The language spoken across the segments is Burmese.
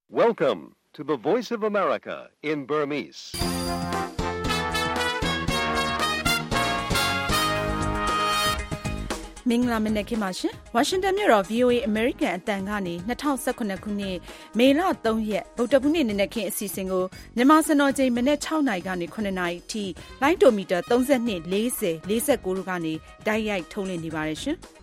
Welcome to the Voice of America in Burmese. ။မင်္ဂလာမနက်ခင်းပါရှင်။ Washington မြို့တော် VOA American အတန်ကနေ2019ခုနှစ်မေလ3ရက်ဗုဒ္ဓဘုနေ့နနက်ခင်းအစီအစဉ်ကိုမြန်မာစံတော်ချိန်မနက်6နာရီကနေ9နာရီအထိလိုင်းဒိုမီတာ32 40 49တို့ကနေတိုက်ရိုက်ထုတ်လွှင့်နေပါတယ်ရှင်။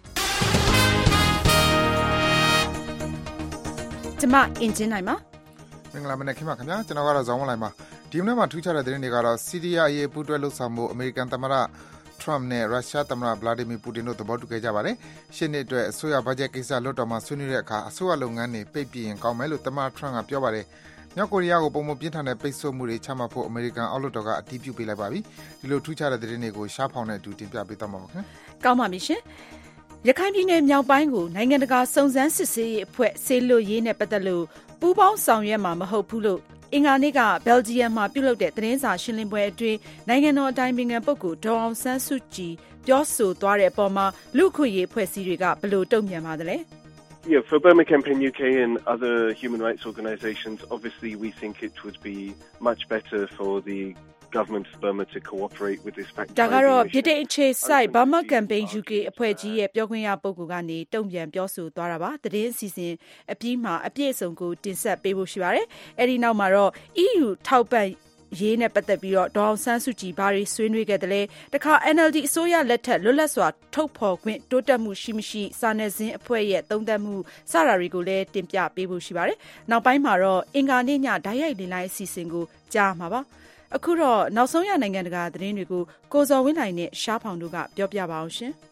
ကျွန်မအင်ဂျင်နိုင်ပါမင်္ဂလာမနက်ခင်းပါခင်ဗျာကျွန်တော်ကတော့ဇောင်းဝလိုက်ပါဒီမနေ့မှာထူးခြားတဲ့သတင်းတွေကတော့ဆီးရီးယားရေးပူးတွဲလှုပ်ဆောင်မှုအမေရိကန်သမ္မတထရမ့်နဲ့ရုရှားသမ္မတဗလာဒီမီပူတင်တို့သဘောတူခဲ့ကြပါတယ်ရှင်းနှစ်အတွက်အစိုးရဘတ်ဂျက်ကိစ္စလွှတ်တော်မှာဆွေးနွေးတဲ့အခါအစိုးရလုပ်ငန်းတွေပိတ်ပြရင်ကောင်းမယ်လို့သမ္မတထရမ့်ကပြောပါတယ်မြောက်ကိုရီးယားကိုပုံမပြင်းထန်တဲ့ပိတ်ဆို့မှုတွေချမှတ်ဖို့အမေရိကန်အောက်လွှတ်တော်ကအတည်ပြုပေးလိုက်ပါပြီဒီလိုထူးခြားတဲ့သတင်းတွေကိုရှားဖောင်နဲ့အတူတင်ပြပေးသွားမှာပါခင်ကောင်းပါပြီရှင်ရခိုင်ပြည်နယ်မြောက်ပိုင်းကိုနိုင်ငံတကာစုံစမ်းစစ်ဆေးရေးအဖွဲ့ဆေးလွတ်ရေးနဲ့ပတ်သက်လို့ပူးပေါင်းဆောင်ရွက်မှာမဟုတ်ဘူးလို့အင်္ဂါနေ့ကဘယ်လ်ဂျီယံမှာပြုလုပ်တဲ့သတင်းစာရှင်းလင်းပွဲအတွင်းနိုင်ငံတော်အတိုင်ပင်ခံပုဂ္ဂိုလ်ဒေါ်အောင်ဆန်းစုကြည်ပြောဆိုသွားတဲ့အပေါ်မှာလူ့အခွင့်အရေးအဖွဲ့အစည်းတွေကဘယ်လိုတုံ့ပြန်ပါသလဲ Yeah, for Burma Campaign UK and other human rights organizations, obviously we think it would be much better for the government of Burma to cooperate with this fact. ဒါကတော့ပြည်ထောင်စုဆိုင် Burma Campaign UK အဖွဲ့ကြီးရဲ့ပြောခွင့်ရပုဂ္ဂိုလ်ကနေတုံ့ပြန်ပြောဆိုသွားတာပါ။သတင်းအစီအစဉ်အပြီးမှာအပြည့်အစုံကိုတင်ဆက်ပေးဖို့ရှိပါတယ်။အဲဒီနောက်မှာတော့ EU ထောက်ပံ့ရေးနဲ့ပတ်သက်ပြီးတော့ဒေါအောင်ဆန်းစုကြည်ဘာတွေဆွေးနွေးခဲ့တယ်လဲတခါ NLD အစိုးရလက်ထက်လွတ်လပ်စွာထုတ်ဖော်ခွင့်တိုးတက်မှုရှိမရှိစာနယ်ဇင်းအဖွဲ့ရဲ့သုံးသပ်မှုစတာတွေကိုလည်းတင်ပြပေးဖို့ရှိပါတယ်။နောက်ပိုင်းမှာတော့အင်္ဂါနေ့ညဓာတ်ရိုက်လိုင်းအစီအစဉ်ကိုကြားမှာပါ။အခုတော့နောက်ဆုံးရနိုင်ငံတကာသတင်းတွေကိုကိုဇော်ဝင်းနိုင်နဲ့ရှားဖောင်တို့ကပြောပြပါအောင်ရှင်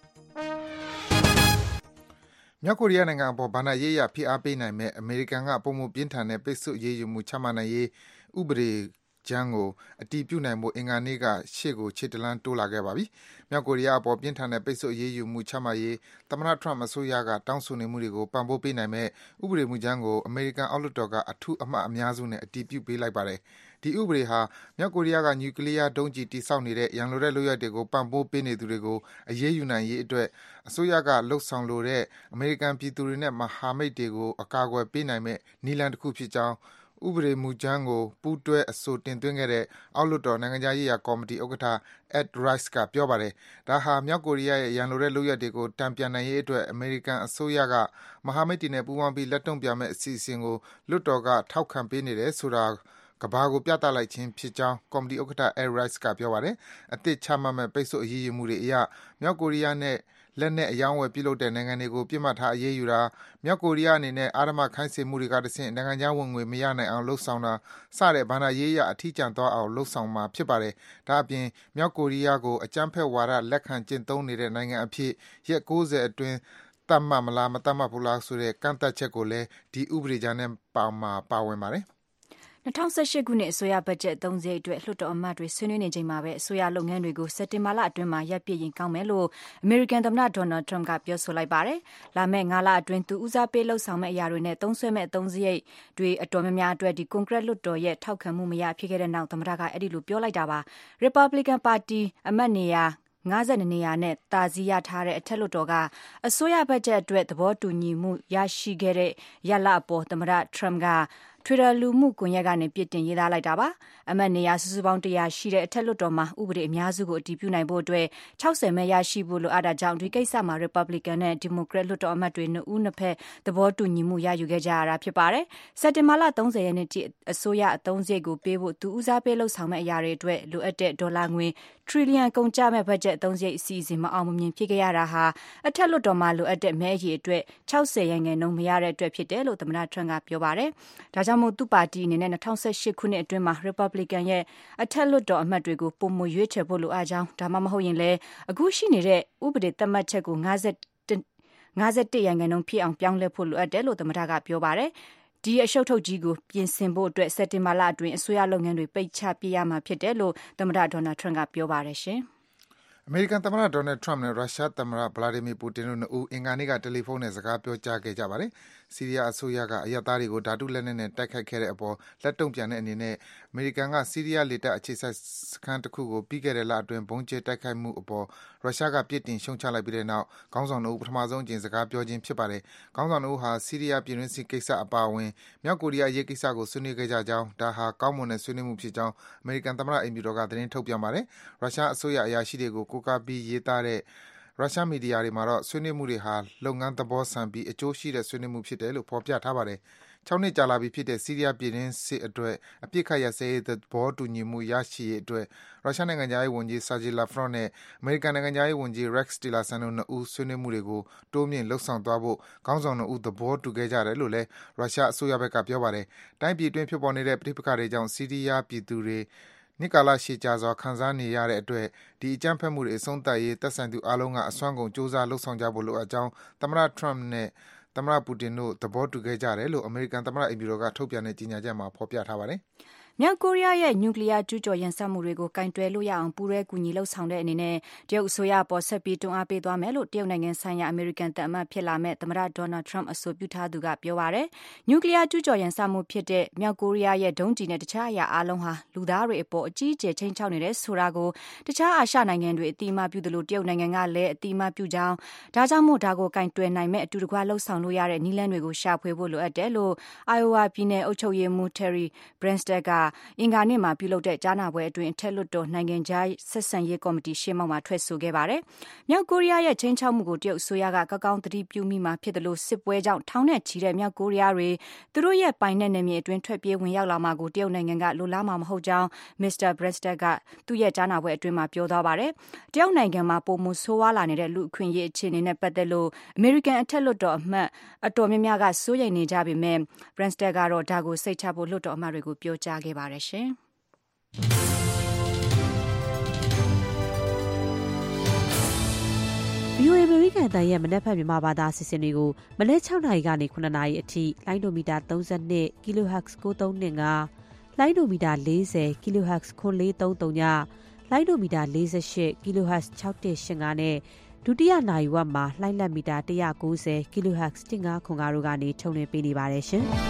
။မြောက်ကိုရီးယားနိုင်ငံအပေါ်ဗဏ္ဍာရေးရဖိအားပေးနိုင်မဲ့အမေရိကန်ကပုံမှုပြင်းထန်တဲ့ပိတ်ဆို့ရေးယူမှုချမှတ်နိုင်ရေးဥပဒေကျမ်းကိုအတည်ပြုနိုင်ဖို့အင်္ဂါနေ့ကရှေ့ကိုခြေတလန်းတိုးလာခဲ့ပါပြီ။မြောက်ကိုရီးယားအပေါ်ပြင်းထန်တဲ့ပိတ်ဆို့ရေးယူမှုချမှတ်ရေးသမ္မတထရမ့်အစိုးရကတောင်းဆိုနေမှုတွေကိုပံ့ပိုးပေးနိုင်မဲ့ဥပဒေမူကြမ်းကိုအမေရိကန်အောက်လွှတ်တော်ကအထူးအမှတ်အများစုနဲ့အတည်ပြုပေးလိုက်ပါတယ်။ဒီဥပဒေဟာမြောက်ကိုရီးယားကနျူကလ িয়ার ဒုံးကျည်တည်ဆောက်နေတဲ့ရန်လိုတဲ့လုပ်ရပ်တွေကိုပံ့ပိုးပေးနေသူတွေကိုအရေးယူနိုင်ရေးအတွက်အစိုးရကလှုပ်ဆောင်လိုတဲ့အမေရိကန်ပြည်သူတွေနဲ့မဟာမိတ်တွေကိုအကာအကွယ်ပေးနိုင်မဲ့နည်းလမ်းတစ်ခုဖြစ်ကြောင်းဥပဒေမူကြမ်းကိုပူးတွဲအဆိုတင်သွင်းခဲ့တဲ့အောက်လွှတ်တော်နိုင်ငံခြားရေးရာကော်မတီဥက္ကဋ္ဌ Ed Royce ကပြောပါတယ်။ဒါဟာမြောက်ကိုရီးယားရဲ့ရန်လိုတဲ့လုပ်ရပ်တွေကိုတန်ပြန်နိုင်ရေးအတွက်အမေရိကန်အစိုးရကမဟာမိတ်တွေနဲ့ပူးပေါင်းပြီးလက်တုံ့ပြန်မဲ့အစီအစဉ်ကိုလွှတ်တော်ကထောက်ခံပေးနေတယ်ဆိုတာကဘာကိုပြသလိုက်ခြင်းဖြစ်ကြောင်းကော်မတီဥက္ကဋ္ဌ Ed Royce ကပြောပါတယ်။အသစ်ချမှတ်မဲ့ပိတ်ဆို့အရေးယူမှုတွေအရမြောက်ကိုရီးယားနဲ့လက်နက်အယောင်းဝယ်ပြုလုပ်တဲ့နိုင်ငံတွေကိုပြစ်မှတ်ထားအရေးယူတာမြောက်ကိုရီးယားအနေနဲ့အာရမခိုင်းစေမှုတွေကတဆင့်နိုင်ငံခြားဝင်ငွေမရနိုင်အောင်လှုပ်ဆောင်တာစတဲ့ဗဏ္ဍာရေးရအထီးကျန်သွားအောင်လှုပ်ဆောင်မှာဖြစ်ပါတယ်။ဒါအပြင်မြောက်ကိုရီးယားကိုအကြမ်းဖက်ဝါဒလက်ခံကျင့်သုံးနေတဲ့နိုင်ငံအဖြစ်ရက်90အတွင်းသတ်မှတ်မလားမသတ်မှတ်ဘူးလားဆိုတဲ့ကန့်သတ်ချက်ကိုလည်းဒီဥပဒေကြမ်းနဲ့ပါဝင်ပါတယ်။ 2018ခုနှစ်အစိုးရဘတ်ဂျက်အသုံးစရိတ်အတွက်လွှတ်တော်အမတ်တွေဆွေးနွေးနေချိန်မှာပဲအစိုးရလုပ်ငန်းတွေကိုစက်တင်ဘာလအတွင်းမှာရပ်ပစ်ရင်ကောင်းမယ်လို့အမေရိကန်သမ္မတဒေါ်နယ်ထရမ့်ကပြောဆိုလိုက်ပါတယ်။လာမယ့်9လအတွင်းသူဦးစားပေးလှုပ်ဆောင်မဲ့အရာတွေနဲ့သုံးစွဲမဲ့အသုံးစရိတ်တွေအတော်များများအတွက်ဒီကွန်ဂရက်လွှတ်တော်ရဲ့ထောက်ခံမှုမရဖြစ်ခဲ့တဲ့နောက်သမ္မတကအဲ့ဒီလိုပြောလိုက်တာပါ။ Republican Party အမတ်နေရာ52နေရာနဲ့တာစီရထားတဲ့အထက်လွှတ်တော်ကအစိုးရဘတ်ဂျက်အတွက်သဘောတူညီမှုရရှိခဲ့တဲ့ရလအပေါ်သမ္မတထရမ့်ကTwitter လူမှုကွန်ရက်ကနေပြစ်တင်ရေးသားလိုက်တာပါအမတ်နေရာစုစုပေါင်း100ရှိတဲ့အထက်လွှတ်တော်မှာဥပဒေအများစုကိုအတည်ပြုနိုင်ဖို့အတွက်60မဲရရှိဖို့လိုအပ်တာကြောင့်ဒီကိစ္စမှာ Republican နဲ့ Democrat လွှတ်တော်အမတ်တွေနှစ်ဦးနှစ်ဖက်သဘောတူညီမှုရယူခဲ့ကြရတာဖြစ်ပါတယ်စက်တင်ဘာလ30ရက်နေ့ထိအစိုးရအသုံးစရိတ်ကိုပေးဖို့သူဦးစားပေးလှုပ်ဆောင်မဲ့အရာတွေအတွက်လိုအပ်တဲ့ဒေါ်လာငွေထရီလီယံကုန်ကျမဲ့ဘတ်ဂျက်အသုံးစရိတ်အစီအစဉ်မအောင်မမြင်ဖြစ်ခဲ့ရတာဟာအထက်လွှတ်တော်မှာလိုအပ်တဲ့မဲအရေအတွက်60%မရတဲ့အတွက်ဖြစ်တယ်လို့သမ္မတထရမ့်ကပြောပါတယ်ဒါကြောင့်မို့သူပါတီအနေနဲ့2018ခုနှစ်အတွင်းမှာ Republican ရဲ့အထက်လွှတ်တော်အမတ်တွေကိုပုံမရွေးချယ်ဖို့လိုအပ်ကြောင်းဒါမှမဟုတ်ရင်လည်းအခုရှိနေတဲ့ဥပဒေသတ်မှတ်ချက်ကို51%ဖြစ်အောင်ပြောင်းလဲဖို့လိုအပ်တယ်လို့သမ္မတကပြောပါတယ်။ဒီအရှုပ်ထုတ်ကြီးကိုပြင်ဆင်ဖို့အတွက်စက်တင်ဘာလအတွင်းအစိုးရလုပ်ငန်းတွေပိတ်ချပြရမှာဖြစ်တယ်လို့သမ္မတဒေါ်နယ်ထရမ့်ကပြောပါတယ်ရှင်။အမေရိကန်သမ္မတဒေါ်နယ်ထရမ့်နဲ့ရုရှားသမ္မတဗလာဒီမီပူတင်တို့နှစ်ဦးအင်္ဂါနေ့ကတယ်လီဖုန်းနဲ့စကားပြောကြားခဲ့ကြပါတယ်။ဆီးရီးယားအစိုးရကအရပ်သားတွေကိုဓာတုလက်နက်နဲ့တိုက်ခိုက်ခဲ့တဲ့အပေါ်လက်တုံ့ပြန်တဲ့အနေနဲ့အမေရိကန်ကဆီးရီးယားလေတပ်အခြေစိုက်စခန်းတစ်ခုကိုပြီးခဲ့တဲ့လအတွင်းဗုံးကျဲတိုက်ခိုက်မှုအပေါ်ရုရှားကပြစ်တင်ရှုံချလိုက်ပြီးတဲ့နောက်ခေါင်းဆောင်တို့ပထမဆုံးအကြိမ်စကားပြောခြင်းဖြစ်ပါတယ်။ခေါင်းဆောင်တို့ဟာဆီးရီးယားပြည်တွင်းစစ်ကိစ္စအပါအဝင်မြောက်ကိုရီးယားအရေးကိစ္စကိုဆွေးနွေးခဲ့ကြကြောင်းဒါဟာကောင်းမွန်တဲ့ဆွေးနွေးမှုဖြစ်ကြောင်းအမေရိကန်သမ္မတအိမ်ဖြူတော်ကသတင်းထုတ်ပြန်ပါတယ်။ရုရှားအစိုးရအရာရှိတွေကိုကိုးကားပြီးရေးသားတဲ့ရုရှားမီဒီယာတွေမှာတော့ဆွေးနွေးမှုတွေဟာလုပ်ငန်းသဘောဆန်ပြီးအကျိုးရှိတဲ့ဆွေးနွေးမှုဖြစ်တယ်လို့ဖော်ပြထားပါတယ်။6 နှစ်ကြာလာပြီဖြစ်တဲ့ဆီးရီးယားပြည်တွင်းစစ်အတွက်အပြစ်ခတ်ရစဲရေးသဘောတူညီမှုရရှိရေးအတွက်ရုရှားနိုင်ငံသားရေးဝန်ကြီး Sergei Lavrov နဲ့အမေရိကန်နိုင်ငံသားရေးဝန်ကြီး Rex Tillerson တို့နှစ်ဦးဆွေးနွေးမှုတွေကိုတိုးမြင့်လှုပ်ဆောင်သွားဖို့ခေါင်းဆောင်နှစ်ဦးသဘောတူခဲ့ကြတယ်လို့လည်းရုရှားအစိုးရဘက်ကပြောပါတယ်။တိုင်းပြည်အတွင်းဖြစ်ပေါ်နေတဲ့ပဋိပက္ခတွေကြောင့်ဆီးရီးယားပြည်သူတွေနှစ်ကာလရှည်ကြာစွာခံစားနေရတဲ့အတွက်ဒီအကြမ်းဖက်မှုတွေအဆုံးသတ်ရေးသက်ဆိုင်သူအားလုံးကအစွမ်းကုန်စ조사လှုပ်ဆောင်ကြဖို့လိုအပ်ကြောင်းသမ္မတ Trump နဲ့သမ္မတပူတင်တို့သဘောတူခဲ့ကြတယ်လို့အမေရိကန်သမ္မတအိမ်ဖြူတော်ကထုတ်ပြန်တဲ့ကြေညာချက်မှာဖော်ပြထားပါတယ်။မြောက်ကိုရီးယားရဲ့နျူကလ িয়ারကျူးကျော်ရန်စမှုတွေကိုကင်တွယ်လို့ရအောင်ပူးရဲကူညီလှုပ်ဆောင်တဲ့အနေနဲ့တရုတ်အစိုးရပေါ်ဆက်ပြီးတွန်းအားပေးသွားမယ်လို့တရုတ်နိုင်ငံဆိုင်ရာအမေရိကန်တပ်အမတ်ဖြစ်လာမဲ့သမ္မတဒေါ်နယ်ထရန့်အဆိုပြုထားသူကပြောပါတယ်။နျူကလ িয়ারကျူးကျော်ရန်စမှုဖြစ်တဲ့မြောက်ကိုရီးယားရဲ့ဒုံးကျည်နဲ့တခြားအရာအလုံးဟာလူသားတွေအပေါ်အကြီးအကျယ်ချိန်ချောက်နေတဲ့ဆိုတာကိုတခြားအာရှနိုင်ငံတွေအတိအမှပြုသလိုတရုတ်နိုင်ငံကလည်းအတိအမှပြုကြောင်းဒါကြောင့်မို့ဒါကိုကင်တွယ်နိုင်မဲ့အတူတကွလှုပ်ဆောင်လို့ရတဲ့နည်းလမ်းတွေကိုရှာဖွေဖို့လိုအပ်တယ်လို့ Iowa ပြည်နယ်အုပ်ချုပ်ရေးမှူး Terry Branstad ကအင်္ဂါနေ့မှာပြုလုပ်တဲ့ကြားနာပွဲအတွင်းအထက်လွှတ်တော်နိုင်ငံခြားဆက်ဆံရေးကော်မတီရှေ့မှောက်မှာထွက်ဆိုခဲ့ပါတယ်။မြောက်ကိုရီးယားရဲ့ချိန်ချောက်မှုကိုတရုတ်အစိုးရကကောက်ကောင်းသတိပြုမိမှာဖြစ်တယ်လို့စစ်ပွဲကြောင့်ထောင်နဲ့ချီတဲ့မြောက်ကိုရီးယားတွေသူတို့ရဲ့ပိုင်နက်နယ်မြေအတွင်းထွက်ပြေးဝင်ရောက်လာမှာကိုတရုတ်နိုင်ငံကလိုလားမှာမဟုတ်ကြောင်း Mr. Branstad ကသူ့ရဲ့ကြားနာပွဲအတွင်းမှာပြောသွားပါတယ်။တရုတ်နိုင်ငံမှာပုံမှုဆိုးဝါးလာနေတဲ့လူအခွင့်အရေးအခြေအနေနဲ့ပတ်သက်လို့အမေရိကန်အထက်လွှတ်တော်အမတ်အတော်များများကစိုးရိမ်နေကြပေမဲ့ Branstad ကတော့ဒါကိုစိတ်ချဖို့လွှတ်တော်အမတ်တွေကိုပြောကြားခဲ့ပါတယ်ရှင်။ VOA အမေရိကန်အသံရဲ့မနက်ဖြန်မြန်မာဘာသာအစီအစဉ်တွေကိုမနက်6နာရီကနေ9နာရီအထိလိုင်းဒိုမီတာ32 kHz 9325လိုင်းဒိုမီတာ40 kHz 9433ညလိုင်းဒိုမီတာ48 kHz 6185နဲ့ဒုတိယနာရီဝက်မှာလိုင်းလက်မီတာ190 kHz 1505တို့ကနေထုတ်လွှင့်ပေးနေပါတယ်ရှင်။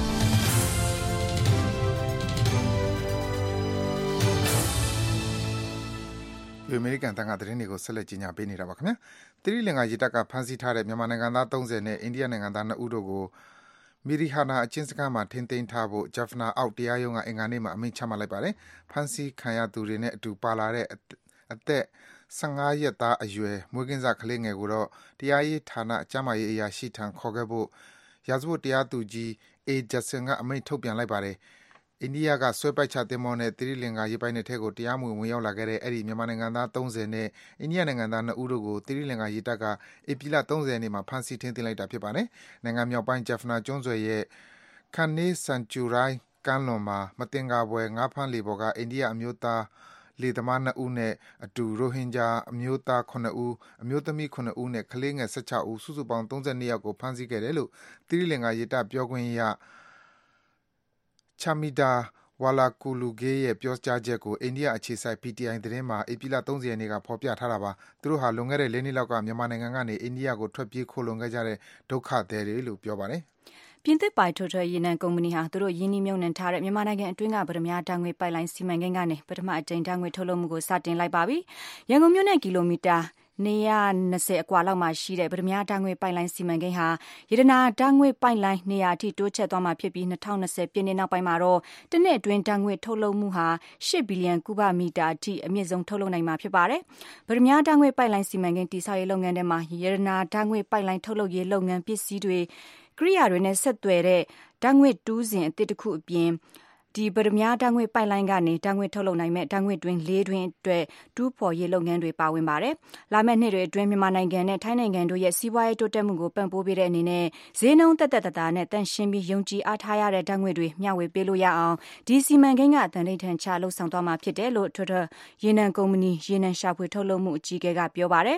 အမေရိကန်တန်ခါသတင်းတွေကိုဆက်လက်ကြီးညာပေးနေတာပါခင်ဗျာ။သီရိလင်္ကာရေတပ်ကဖမ်းဆီးထားတဲ့မြန်မာနိုင်ငံသား30နဲ့အိန္ဒိယနိုင်ငံသား2ဦးတို့ကိုမီရီဟာနာအကျဉ်းစခန်းမှာထိန်းသိမ်းထားဖို့ဂျက်ဖနာအောက်တရားရုံးကအင်္ဂါနေ့မှာအမိန့်ချမှတ်လိုက်ပါတယ်။ဖမ်းဆီးခံရသူတွေနဲ့အတူပါလာတဲ့အသက်15ရက်သားအရွယ်မွေးကင်းစကလေးငယ်ကိုတော့တရားရေးဌာနအကျမ်းမာရေးအရာရှိထံခေါ်ခဲ့ဖို့ရာဇဝတ်တရားသူကြီး A. Judson ကအမိန့်ထုတ်ပြန်လိုက်ပါတယ်။အိန္ဒိယကဆွဲပိုက်ချသင်္ဘောနဲ့သီရိလင်္ကာရေပိုင်နက်ထဲကိုတရားမဝင်ရောက်လာခဲ့တဲ့အဲဒီမြန်မာနိုင်ငံသား30နဲ့အိန္ဒိယနိုင်ငံသား2ဦးတို့ကိုသီရိလင်္ကာရေတပ်ကဧပြီလ30ရက်နေ့မှာဖမ်းဆီးထိန်းသိမ်းလိုက်တာဖြစ်ပါတယ်။နိုင်ငံမြောက်ပိုင်းဂျက်ဖနာကျွန်းဆွယ်ရဲ့ Kanni Sanchurai ကမ်းလွန်မှာမသင်္ကာဖွယ်ငါးဖမ်းလှေပေါ်ကအိန္ဒိယအမျိုးသားလှေသမား2ဦးနဲ့အတူရိုဟင်ဂျာအမျိုးသား9ဦးအမျိုးသမီး9ဦးနဲ့ကလေးငယ်16ဦးစုစုပေါင်း32ယောက်ကိုဖမ်းဆီးခဲ့တယ်လို့သီရိလင်္ကာရေတပ်ပြောခွင့်ရChamida Walakuluge ရဲ့ပြောကြားချက်ကိုအိန္ဒိယအခြေစိုက် PTI သတင်းမှာဧပြီလ30ရက်နေ့ကဖော်ပြထားတာပါ။သူတို့ဟာလွန်ခဲ့တဲ့4နှစ်လောက်ကမြန်မာနိုင်ငံကနေအိန္ဒိယကိုထွက်ပြေးခိုလှုံခဲ့ကြတဲ့ဒုက္ခသည်တွေလို့ပြောပါတယ်။ပြင်သစ်ပိုင် Total ရေနံကုမ္ပဏီဟာသူတို့ရင်းနှီးမြှုပ်နှံထားတဲ့မြန်မာနိုင်ငံအတွင်းကဗရမ ्या ဓာတ်ငွေ့ပိုက်လိုင်းစီမံကိန်းကနေပထမအကြိမ်ဓာတ်ငွေ့ထုတ်လုပ်မှုကိုစတင်လိုက်ပါပြီ။ရန်ကုန်မြို့နဲ့ကီလိုမီတာ220အကွာလောက်မှာရှိတဲ့ဗရမ ्या ဓာတ်ငွေ့ပိုက်လိုင်းစီမံကိန်းဟာရတနာဓာတ်ငွေ့ပိုက်လိုင်းနေရာအထိတိုးချဲ့သွားမှာဖြစ်ပြီး2020ပြည့်နှစ်နောက်ပိုင်းမှာတော့တစ်နှစ်အတွင်းဓာတ်ငွေ့ထုတ်လုပ်မှုဟာ8ဘီလီယံကုဗမီတာအထိအမြင့်ဆုံးထုတ်လုပ်နိုင်မှာဖြစ်ပါတယ်။ဗရမ ्या ဓာတ်ငွေ့ပိုက်လိုင်းစီမံကိန်းတည်ဆောက်ရေးလုပ်ငန်းထဲမှာရတနာဓာတ်ငွေ့ပိုက်လိုင်းထုတ်လုပ်ရေးလုပ်ငန်းပစ္စည်းတွေကိရိယာတွေနဲ့ဆက်သွယ်တဲ့ဓာတ်ငွေ့တူးစင်အသစ်တစ်ခုအပြင်ဒီဗရမ ्या ဓာတ်ငွေ့ပိုက်လိုင်းကနေဓာတ်ငွေ့ထုတ်လုပ်နိုင်မဲ့ဓာတ်ငွေ့တွင်း၄တွင်းအတွက်တူးဖော်ရေးလုပ်ငန်းတွေပါဝင်ပါတယ်။လာမယ့်နှစ်တွေအတွင်းမြန်မာနိုင်ငံနဲ့ထိုင်းနိုင်ငံတို့ရဲ့စီးပွားရေးတိုးတက်မှုကိုပံ့ပိုးပေးတဲ့အနေနဲ့ဈေးနှုန်းသက်သက်သာနဲ့တန့်ရှင်းပြီးယုံကြည်အားထားရတဲ့ဓာတ်ငွေ့တွေမျှဝေပေးလို့ရအောင်ဒီစီမံကိန်းကအသံထိန်ထန်ချလှုပ်ဆောင်သွားမှာဖြစ်တယ်လို့ Total ရေနံကုမ္ပဏီရေနံရှာဖွေထုတ်လုပ်မှုအကြီးအကဲကပြောပါတယ်။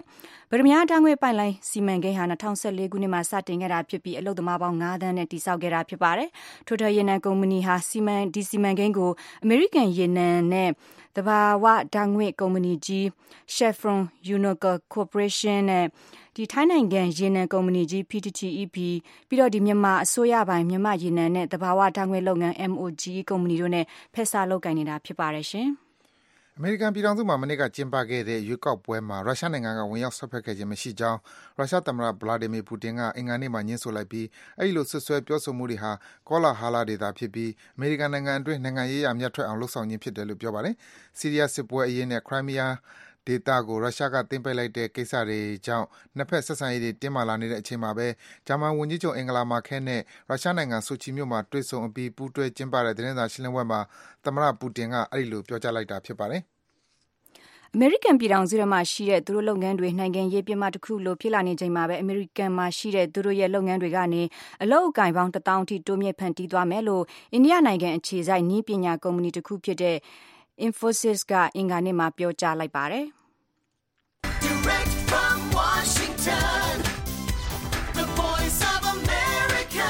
ဗရမယာဓာတ်ငွေ့ပိုက်လိုင်းစီမံကိန်းဟာ2014ခုနှစ်မှာစတင်ခဲ့တာဖြစ်ပြီးအလုပ်သမားပေါင်း9သန်းနဲ့တည်ဆောက်ခဲ့တာဖြစ်ပါတယ်။ Total ရေနံကုမ္ပဏီဟာစီမံကိန်းကို American ရေနံနဲ့သဘာဝဓာတ်ငွေ့ကုမ္ပဏီကြီး Chevron, Unocal Corporation နဲ့ထိုင်းနိုင်ငံရေနံကုမ္ပဏီကြီး PTTEP ပြီးတော့မြန်မာအစိုးရပိုင်မြန်မာရေနံနဲ့သဘာဝဓာတ်ငွေ့လုပ်ငန်း MOGE ကုမ္ပဏီတို့နဲ့ဖက်စပ်လုပ်ကိုင်နေတာဖြစ်ပါတယ်ရှင်။အမေရိကန်ပြည်ထောင်စုမှာမနေ့ကကျင်းပခဲ့တဲ့ရွေးကောက်ပွဲမှာရုရှားနိုင်ငံကဝင်ရောက်စွက်ဖက်ခဲ့ခြင်းမရှိကြောင်းရုရှားသမ္မတ Vladimir Putin ကအင်္ဂါနေ့မှာငြင်းဆိုလိုက်ပြီးအဲဒီလိုစွပ်စွဲပြောဆိုမှုတွေဟာကောလဟာလတွေသာဖြစ်ပြီးအမေရိကန်နိုင်ငံအတွင်းနိုင်ငံရေးအရမြတ်ထွက်အောင်လုပ်ဆောင်ခြင်းဖြစ်တယ်လို့ပြောပါတယ်။ဆီးရီးယားစစ်ပွဲအရေးနဲ့ Crimea ဒေသကိုရုရှားကသိမ်းပိုက်လိုက်တဲ့ကိစ္စတွေကြောင့်နှစ်ဖက်ဆက်ဆံရေးတွေတင်းမာလာနေတဲ့အချိန်မှာပဲဂျာမန်ဝန်ကြီးချုပ် Angela Merkel နဲ့ရုရှားနိုင်ငံဆိုချီမြို့မှာတွေ့ဆုံအပြီးပူးတွဲကျင်းပတဲ့သတင်းစာရှင်းလင်းပွဲမှာသမ္မတ Putin ကအဲဒီလိုပြောကြားလိုက်တာဖြစ်ပါတယ်။အမေရိကန်ပြည်ထောင်စုထဲမှာရှိတဲ့သူတို့လုပ်ငန်းတွေနိုင်ငံရေးပြမတစ်ခုလိုဖြစ်လာနေချိန်မှာပဲအမေရိကန်မှာရှိတဲ့သူတို့ရဲ့လုပ်ငန်းတွေကနေအလုပ်အကင်ပေါင်း1000အထိတိုးမြင့်ဖန်တီးသွားမယ်လို့အိန္ဒိယနိုင်ငံအခြေစိုက်နည်းပညာကုမ္ပဏီတစ်ခုဖြစ်တဲ့ Infosys ကအင်္ဂါနေ့မှာပြောကြားလိုက်ပါတယ်။ Direct from Washington, the voice of America,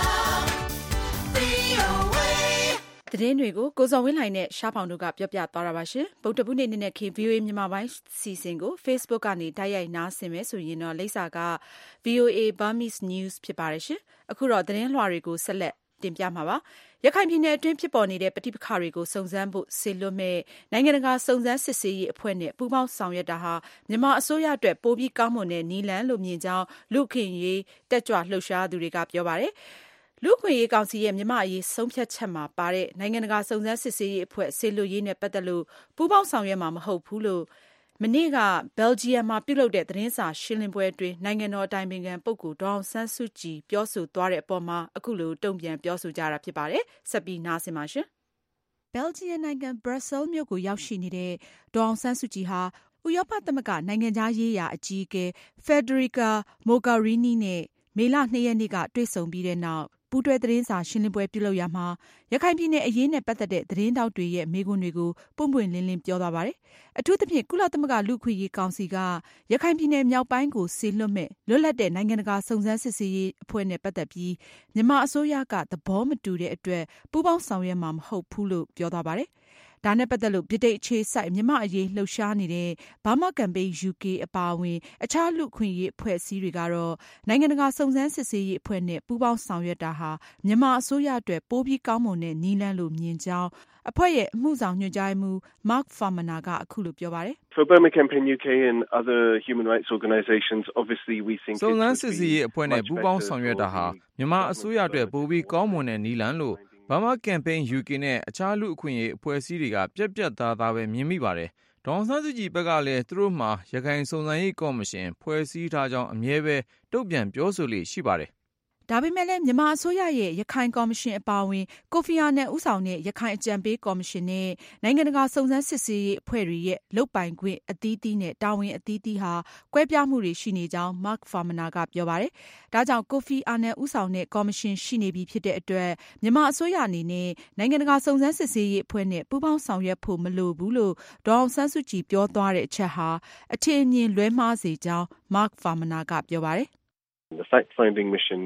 VOA သတင်းတွေကိုကိုစော်ဝင်းလှိုင်နဲ့ရှားဖောင်တို့ကပြောပြသွားတာပါရှင်။ဗုဒ္ဓဘူးနေ့နဲ့ခင် VOA မြန်မာပိုင်းစီစဉ်ကို Facebook ကနေတိုက်ရိုက်နားဆင်မယ်ဆိုရင်တော့လိပ်စာက VOA Burmese News ဖြစ်ပါတယ်ရှင်။အခုတော့သတင်းလွှာတွေကိုဆက်လက်တင်ပြမှာပါ။ရခိုင်ပြည်နယ်အတွင်းဖြစ်ပေါ်နေတဲ့ပဋိပက္ခတွေကိုစုံစမ်းဖို့စေလွှတ်မဲ့နိုင်ငံတကာစုံစမ်းစစ်ဆေးရေးအဖွဲ့နဲ့ပူးပေါင်းဆောင်ရွက်တာဟာမြန်မာအစိုးရအတွက်ပိုပြီးကောင်းမွန်တဲ့နည်းလမ်းလို့မြင်ကြောင်းလူ့အခွင့်အရေးတက်ကြွလှုပ်ရှားသူတွေကပြောပါတယ်။လူ့အခွင့်အရေးကောင်စီရဲ့မြန်မာအရေးဆုံးဖြတ်ချက်မှာပါတဲ့နိုင်ငံတကာစုံစမ်းစစ်ဆေးရေးအဖွဲ့စေလွှတ်ရေးနဲ့ပတ်သက်လို့ပူးပေါင်းဆောင်ရွက်မှာမဟုတ်ဘူးလို့မနေ့ကဘယ်လ်ဂျီယံမှာပြုလုပ်တဲ့သတင်းစာရှင်းလင်းပွဲအတွင်းနိုင်ငံတော်အတိုင်ပင်ခံပုဂ္ဂိုလ်ဒေါ်အောင်ဆန်းစုကြည်ပြောဆိုသွားတဲ့အပေါ်မှာအခုလိုတုံ့ပြန်ပြောဆိုကြတာဖြစ်ပါတယ်။ဆက်ပြီးနားဆင်ပါရှင်။ဘယ်လ်ဂျီယံနိုင်ငံဘရပ်ဆဲလ်မြို့ကိုရောက်ရှိနေတဲ့ဒေါ်အောင်ဆန်းစုကြည်ဟာဥရောပသမဂ္ဂနိုင်ငံခြားရေးရာအကြီးအကဲ Federica Mogherini နဲ့မေလ 2 ရက်နေ့ကတွေ့ဆုံပြီးတဲ့နောက်ပူးတွဲသတင်းစာရှင်းလင်းပွဲပြုလုပ်ရာမှာရခိုင်ပြည်နယ်အရေးနဲ့ပတ်သက်တဲ့သတင်းတောက်တွေရဲ့မေးခွန်းတွေကိုပွင့်ပွင့်လင်းလင်းပြောသွားပါတယ်။အထူးသဖြင့်ကုလသမဂ္ဂလူ့အခွင့်အရေးကောင်စီကရခိုင်ပြည်နယ်မြောက်ပိုင်းကိုစေလွှတ်မဲ့လွတ်လပ်တဲ့နိုင်ငံတကာစုံစမ်းစစ်ဆေးရေးအဖွဲ့နဲ့ပတ်သက်ပြီးမြန်မာအစိုးရကသဘောမတူတဲ့အတွက်ပူးပေါင်းဆောင်ရွက်မှာမဟုတ်ဘူးလို့ပြောသွားပါတယ်။ဒါနဲ့ပတ်သက်လို့ဗြိတိန်အခြေစိုက်မြန်မာအရေးလှုပ်ရှားနေတဲ့ Burma Campaign UK အပါအဝင်အခြားလူ့အခွင့်အရေးအဖွဲ့အစည်းတွေကတော့နိုင်ငံတကာစုံစမ်းစစ်ဆေးရေးအဖွဲ့နဲ့ပူးပေါင်းဆောင်ရွက်တာဟာမြန်မာအစိုးရအတွက်ပိုပြီးကောင်းမွန်တဲ့နည်းလမ်းလို့မြင်ကြောင်းအဖွဲ့ရဲ့အမှုဆောင်ညွှန်ကြားရေးမှူး Mark Farmaner ကအခုလိုပြောပါတယ်။ For Burma Campaign UK and other human rights organizations obviously we think စုံစမ်းစစ်ဆေးရေးအဖွဲ့နဲ့ပူးပေါင်းဆောင်ရွက်တာဟာမြန်မာအစိုးရအတွက်ပိုပြီးကောင်းမွန်တဲ့နည်းလမ်းလို့ Burma Campaign UK နဲ့အခြားလူ့အခွင့်အရေးအဖွဲ့အစည်းတွေကပြတ်ပြတ်သားသားပဲမြင်မိပါတယ်။ဒေါ်အောင်ဆန်းစုကြည်ဘက်ကလည်းသူတို့မှာရခိုင်စုံစမ်းရေးကော်မရှင်ဖွဲ့စည်းထားကြောင်းအမြဲပဲတုံ့ပြန်ပြောဆိုလေ့ရှိပါတယ်။ဒါပေမဲ့လည်းမြန်မာအစိုးရရဲ့ရခိုင်ကော်မရှင်အပါအဝင်ကိုဖီအာနန်ဦးဆောင်တဲ့ရခိုင်အကြံပေးကော်မရှင်နဲ့နိုင်ငံတကာစုံစမ်းစစ်ဆေးရေးအဖွဲ့တွေရဲ့လုပ်ပိုင်ခွင့်အသီးသီးနဲ့တာဝန်အသီးသီးဟာကွဲပြားမှုတွေရှိနေကြောင်း Mark Farmaner ကပြောပါတယ်။ဒါကြောင့်ကိုဖီအာနန်ဦးဆောင်တဲ့ကော်မရှင်ရှိနေပြီဖြစ်တဲ့အတွက်မြန်မာအစိုးရအနေနဲ့နိုင်ငံတကာစုံစမ်းစစ်ဆေးရေးအဖွဲ့နဲ့ပူးပေါင်းဆောင်ရွက်ဖို့မလိုဘူးလို့ဒေါ်အောင်ဆန်းစုကြည်ပြောသွားတဲ့အချက်ဟာအထင်အမြင်လွဲမှားစေကြောင်း Mark Farmaner ကပြောပါတယ်။ The fact-finding mission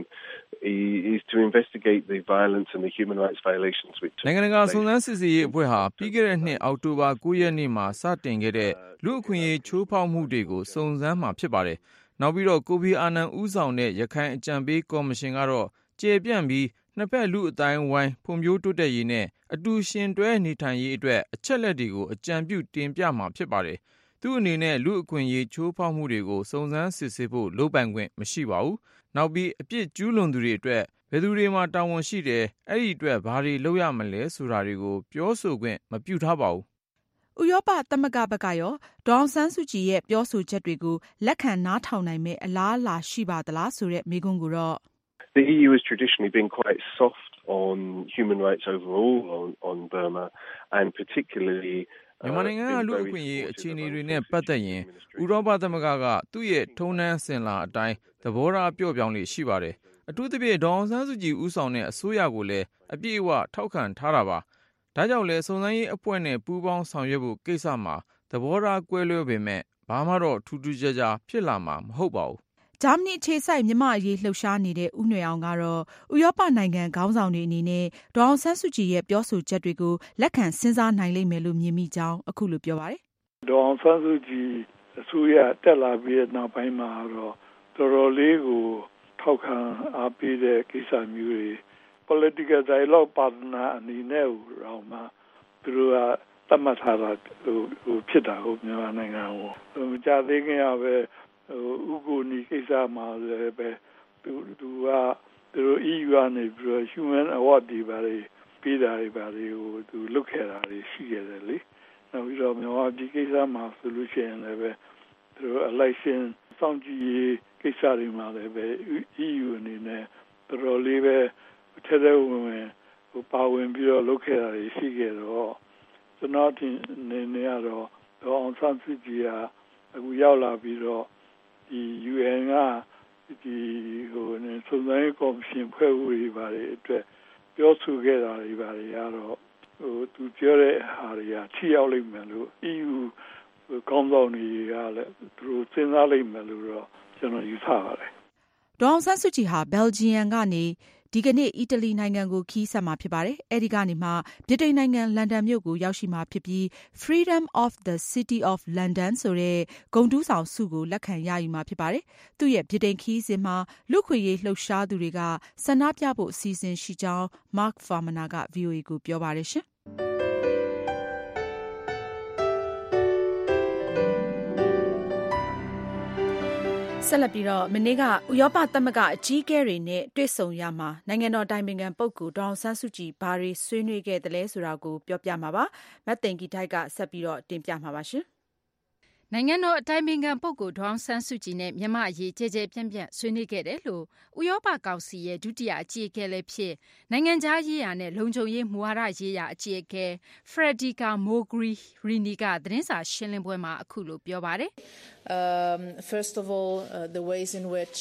is to investigate the violence and the human rights violations which နိုင်ငံတကာစုံစမ်းစစ်ဆေးရေးအဖွဲ့ဟာပြီးခဲ့တဲ့နှစ်အောက်တိုဘာ 9 ရက်နေ့မှာစတင်ခဲ့တဲ့လူ့အခွင့်အရေးချိုးဖောက်မှုတွေကိုစုံစမ်းမှာဖြစ်ပါတယ်။နောက်ပြီးတော့ကိုဖီအာနန်ဦးဆောင်တဲ့ရခိုင်အကြံပေးကော်မရှင်ကတော့ကျယ်ပြန့်ပြီးနှစ်ဖက်လူ့အတိုင်းဝိုင်းဖွံ့ဖြိုးတိုးတက်ရေးနဲ့အတူရှင်တွဲနေထိုင်ရေးအတွက်အချက်လက်တွေကိုအကြံပြုတင်ပြမှာဖြစ်ပါတယ်။သူ့အနေနဲ့လူ့အခွင့်အရေးချိုးဖောက်မှုတွေကိုစုံစမ်းစစ်ဆေးဖို့လုပ်ပိုင်ခွင့်မရှိပါဘူး။နောက်ပြီးအပြစ်ကျူးလွန်သူတွေအတွက်ဘယ်သူတွေမှာတာဝန်ရှိတယ်အဲ့ဒီအတွက်ဘာတွေလုပ်ရမလဲဆိုတာတွေကိုပြောဆိုခွင့်မပြုထားပါဘူး။ဥရောပသမဂ္ဂဘက်ကရောဒေါ်အောင်ဆန်းစုကြည်ရဲ့ပြောဆိုချက်တွေကိုလက်ခံနားထောင်နိုင်မဲ့အလားအလာရှိပါသလားဆိုတဲ့မေးခွန်းကိုတော့ The EU has traditionally been quite soft on human rights overall on Burma and particularly မြန်မာနိုင်ငံကလူ့အခွင့်အရေးအခြေအနေတွေနဲ့ပတ်သက်ရင်ဥရောပသမဂ္ဂကသူ့ရဲ့ထုံးတမ်းစဉ်လာအတိုင်းသဘောထားပြော့ပြောင်းလေးရှိပါတယ်။အထူးသဖြင့်ဒေါ်အောင်ဆန်းစုကြည်ဦးဆောင်တဲ့အစိုးရကိုလည်းအပြည့်အဝထောက်ခံထားတာပါ။ဒါကြောင့်လည်းစုံစမ်းရေးအဖွဲ့နဲ့ပူးပေါင်းဆောင်ရွက်ဖို့ကိစ္စမှာသဘောထားကွဲလွဲပေမဲ့ဘဘာမှတော့ထူးထူးခြားခြားဖြစ်လာမှာမဟုတ်ပါဘူး။ဂျာမနီအခြေစိုက်မြန်မာအရေးလှုပ်ရှားနေတဲ့ဦးနွယ်အောင်ကတော့ဥရောပနိုင်ငံခေါင်းဆောင်တွေအနေနဲ့ဒေါ်အောင်ဆန်းစုကြည်ရဲ့ပြောဆိုချက်တွေကိုလက်ခံစဉ်းစားနိုင်လိမ့်မယ်လို့မြင်မိကြောင်းအခုလိုပြောပါတယ်။ဒေါ်အောင်ဆန်းစုကြည်အစိုးရတက်လာပြီးတဲ့နောက်ပိုင်းမှာတော့တော်တော်လေးကိုထောက်ခံအားပေးတဲ့ကိစ္စမျိုးတွေ political dialogue partner အနေနဲ့တော့မှသူတို့ကသတ်မှတ်ထားတာဖြစ်တာဟုတ်မြန်မာနိုင်ငံကိုကြာသေးခင်ကပဲဥက္ကိုနီကိစ္စမှာလည်းပဲသူကသူတို့ EU ကနေပြီးတော့ human award တွေပါလေပေးတာတွေပါလေကိုသူလုပ်ခဲ့တာတွေရှိခဲ့တယ်လေနောက်ပြီးတော့မြန်မာပြည်ကိစ္စမှာဆိုလို့ရှိရင်လည်းပဲသူတို့ election စောင့်ကြည့်ရေးကိစ္စတွေမှာလည်းပဲ EU အနေနဲ့တော်တော်လေးပဲထဲထဲဝင်ပါဝင်ပြီးတော့လုပ်ခဲ့တာတွေရှိခဲ့တော့ကျွန်တော်ဒီနေရာတော့ဒေါ်အောင်ဆန်းစုကြည်ကအခုရောက်လာပြီးတော့ဒီ UN ကဒီစုံစမ်းရေးကော်မရှင်ဖွဲ့ဝေးပါတယ်အတွက်ပြောဆိုခဲ့တာတွေပါတွေကတော့သူပြောတဲ့ဟာတွေကထိရောက်လိမ့်မယ်လို့ EU ကောင်းဆောင်တွေကလည်းသူတို့စဉ်းစားလိမ့်မယ်လို့တော့ကျွန်တော်ယူဆပါတယ်။ဒေါ်အောင်ဆန်းစုကြည်ဟာဘယ်လ်ဂျီယံကနေဒီကနေ့အီတလီနိုင်ငံကိုခီးဆက်မှာဖြစ်ပါတယ်။အဲဒီကနေမှဗြိတိန်နိုင်ငံလန်ဒန်မြို့ကိုရောက်ရှိမှာဖြစ်ပြီး Freedom of the City of London ဆိုတဲ့ဂုဏ်ထူးဆောင်ဆုကိုလက်ခံရယူမှာဖြစ်ပါတယ်။သူ့ရဲ့ဗြိတိန်ခီးစဉ်မှာလူ့ခွင့်ရေးလှုပ်ရှားသူတွေကဆန္ဒပြဖို့အစီအစဉ်ရှိကြောင်း Mark Farmaner က VOA ကိုပြောပါတယ်ရှင်။ဆက်လက်ပြီးတော့မနေ့ကဥရောပသမဂ္ဂအကြီးအကဲတွေနဲ့တွေ့ဆုံရမှာနိုင်ငံတော်အတိုင်ပင်ခံပုဂ္ဂိုလ်ဒေါ်အောင်ဆန်းစုကြည်ဘာတွေဆွေးနွေးခဲ့တယ်လဲဆိုတာကိုပြောပြမှာပါ။မတ်သိန်ကီထိုက်ကဆက်ပြီးတော့တင်ပြမှာပါရှင်။နိုင်ငံတော်အတိုင်ပင်ခံပုဂ္ဂိုလ်ဒေါ်အောင်ဆန်းစုကြည်နဲ့မြန်မာအရေးကြဲကြဲပြန့်ပြန့်ဆွေးနွေးခဲ့တယ်လို့ဥရောပကောင်စီရဲ့ဒုတိယအကြီးအကဲလည်းဖြစ်နိုင်ငံခြားရေးရာနဲ့လုံခြုံရေးမူဝါဒရေးရာအကြီးအကဲ Federica Mogherini ကသတင်းစာရှင်းလင်းပွဲမှာအခုလိုပြောပါတယ် First of all, the ways in which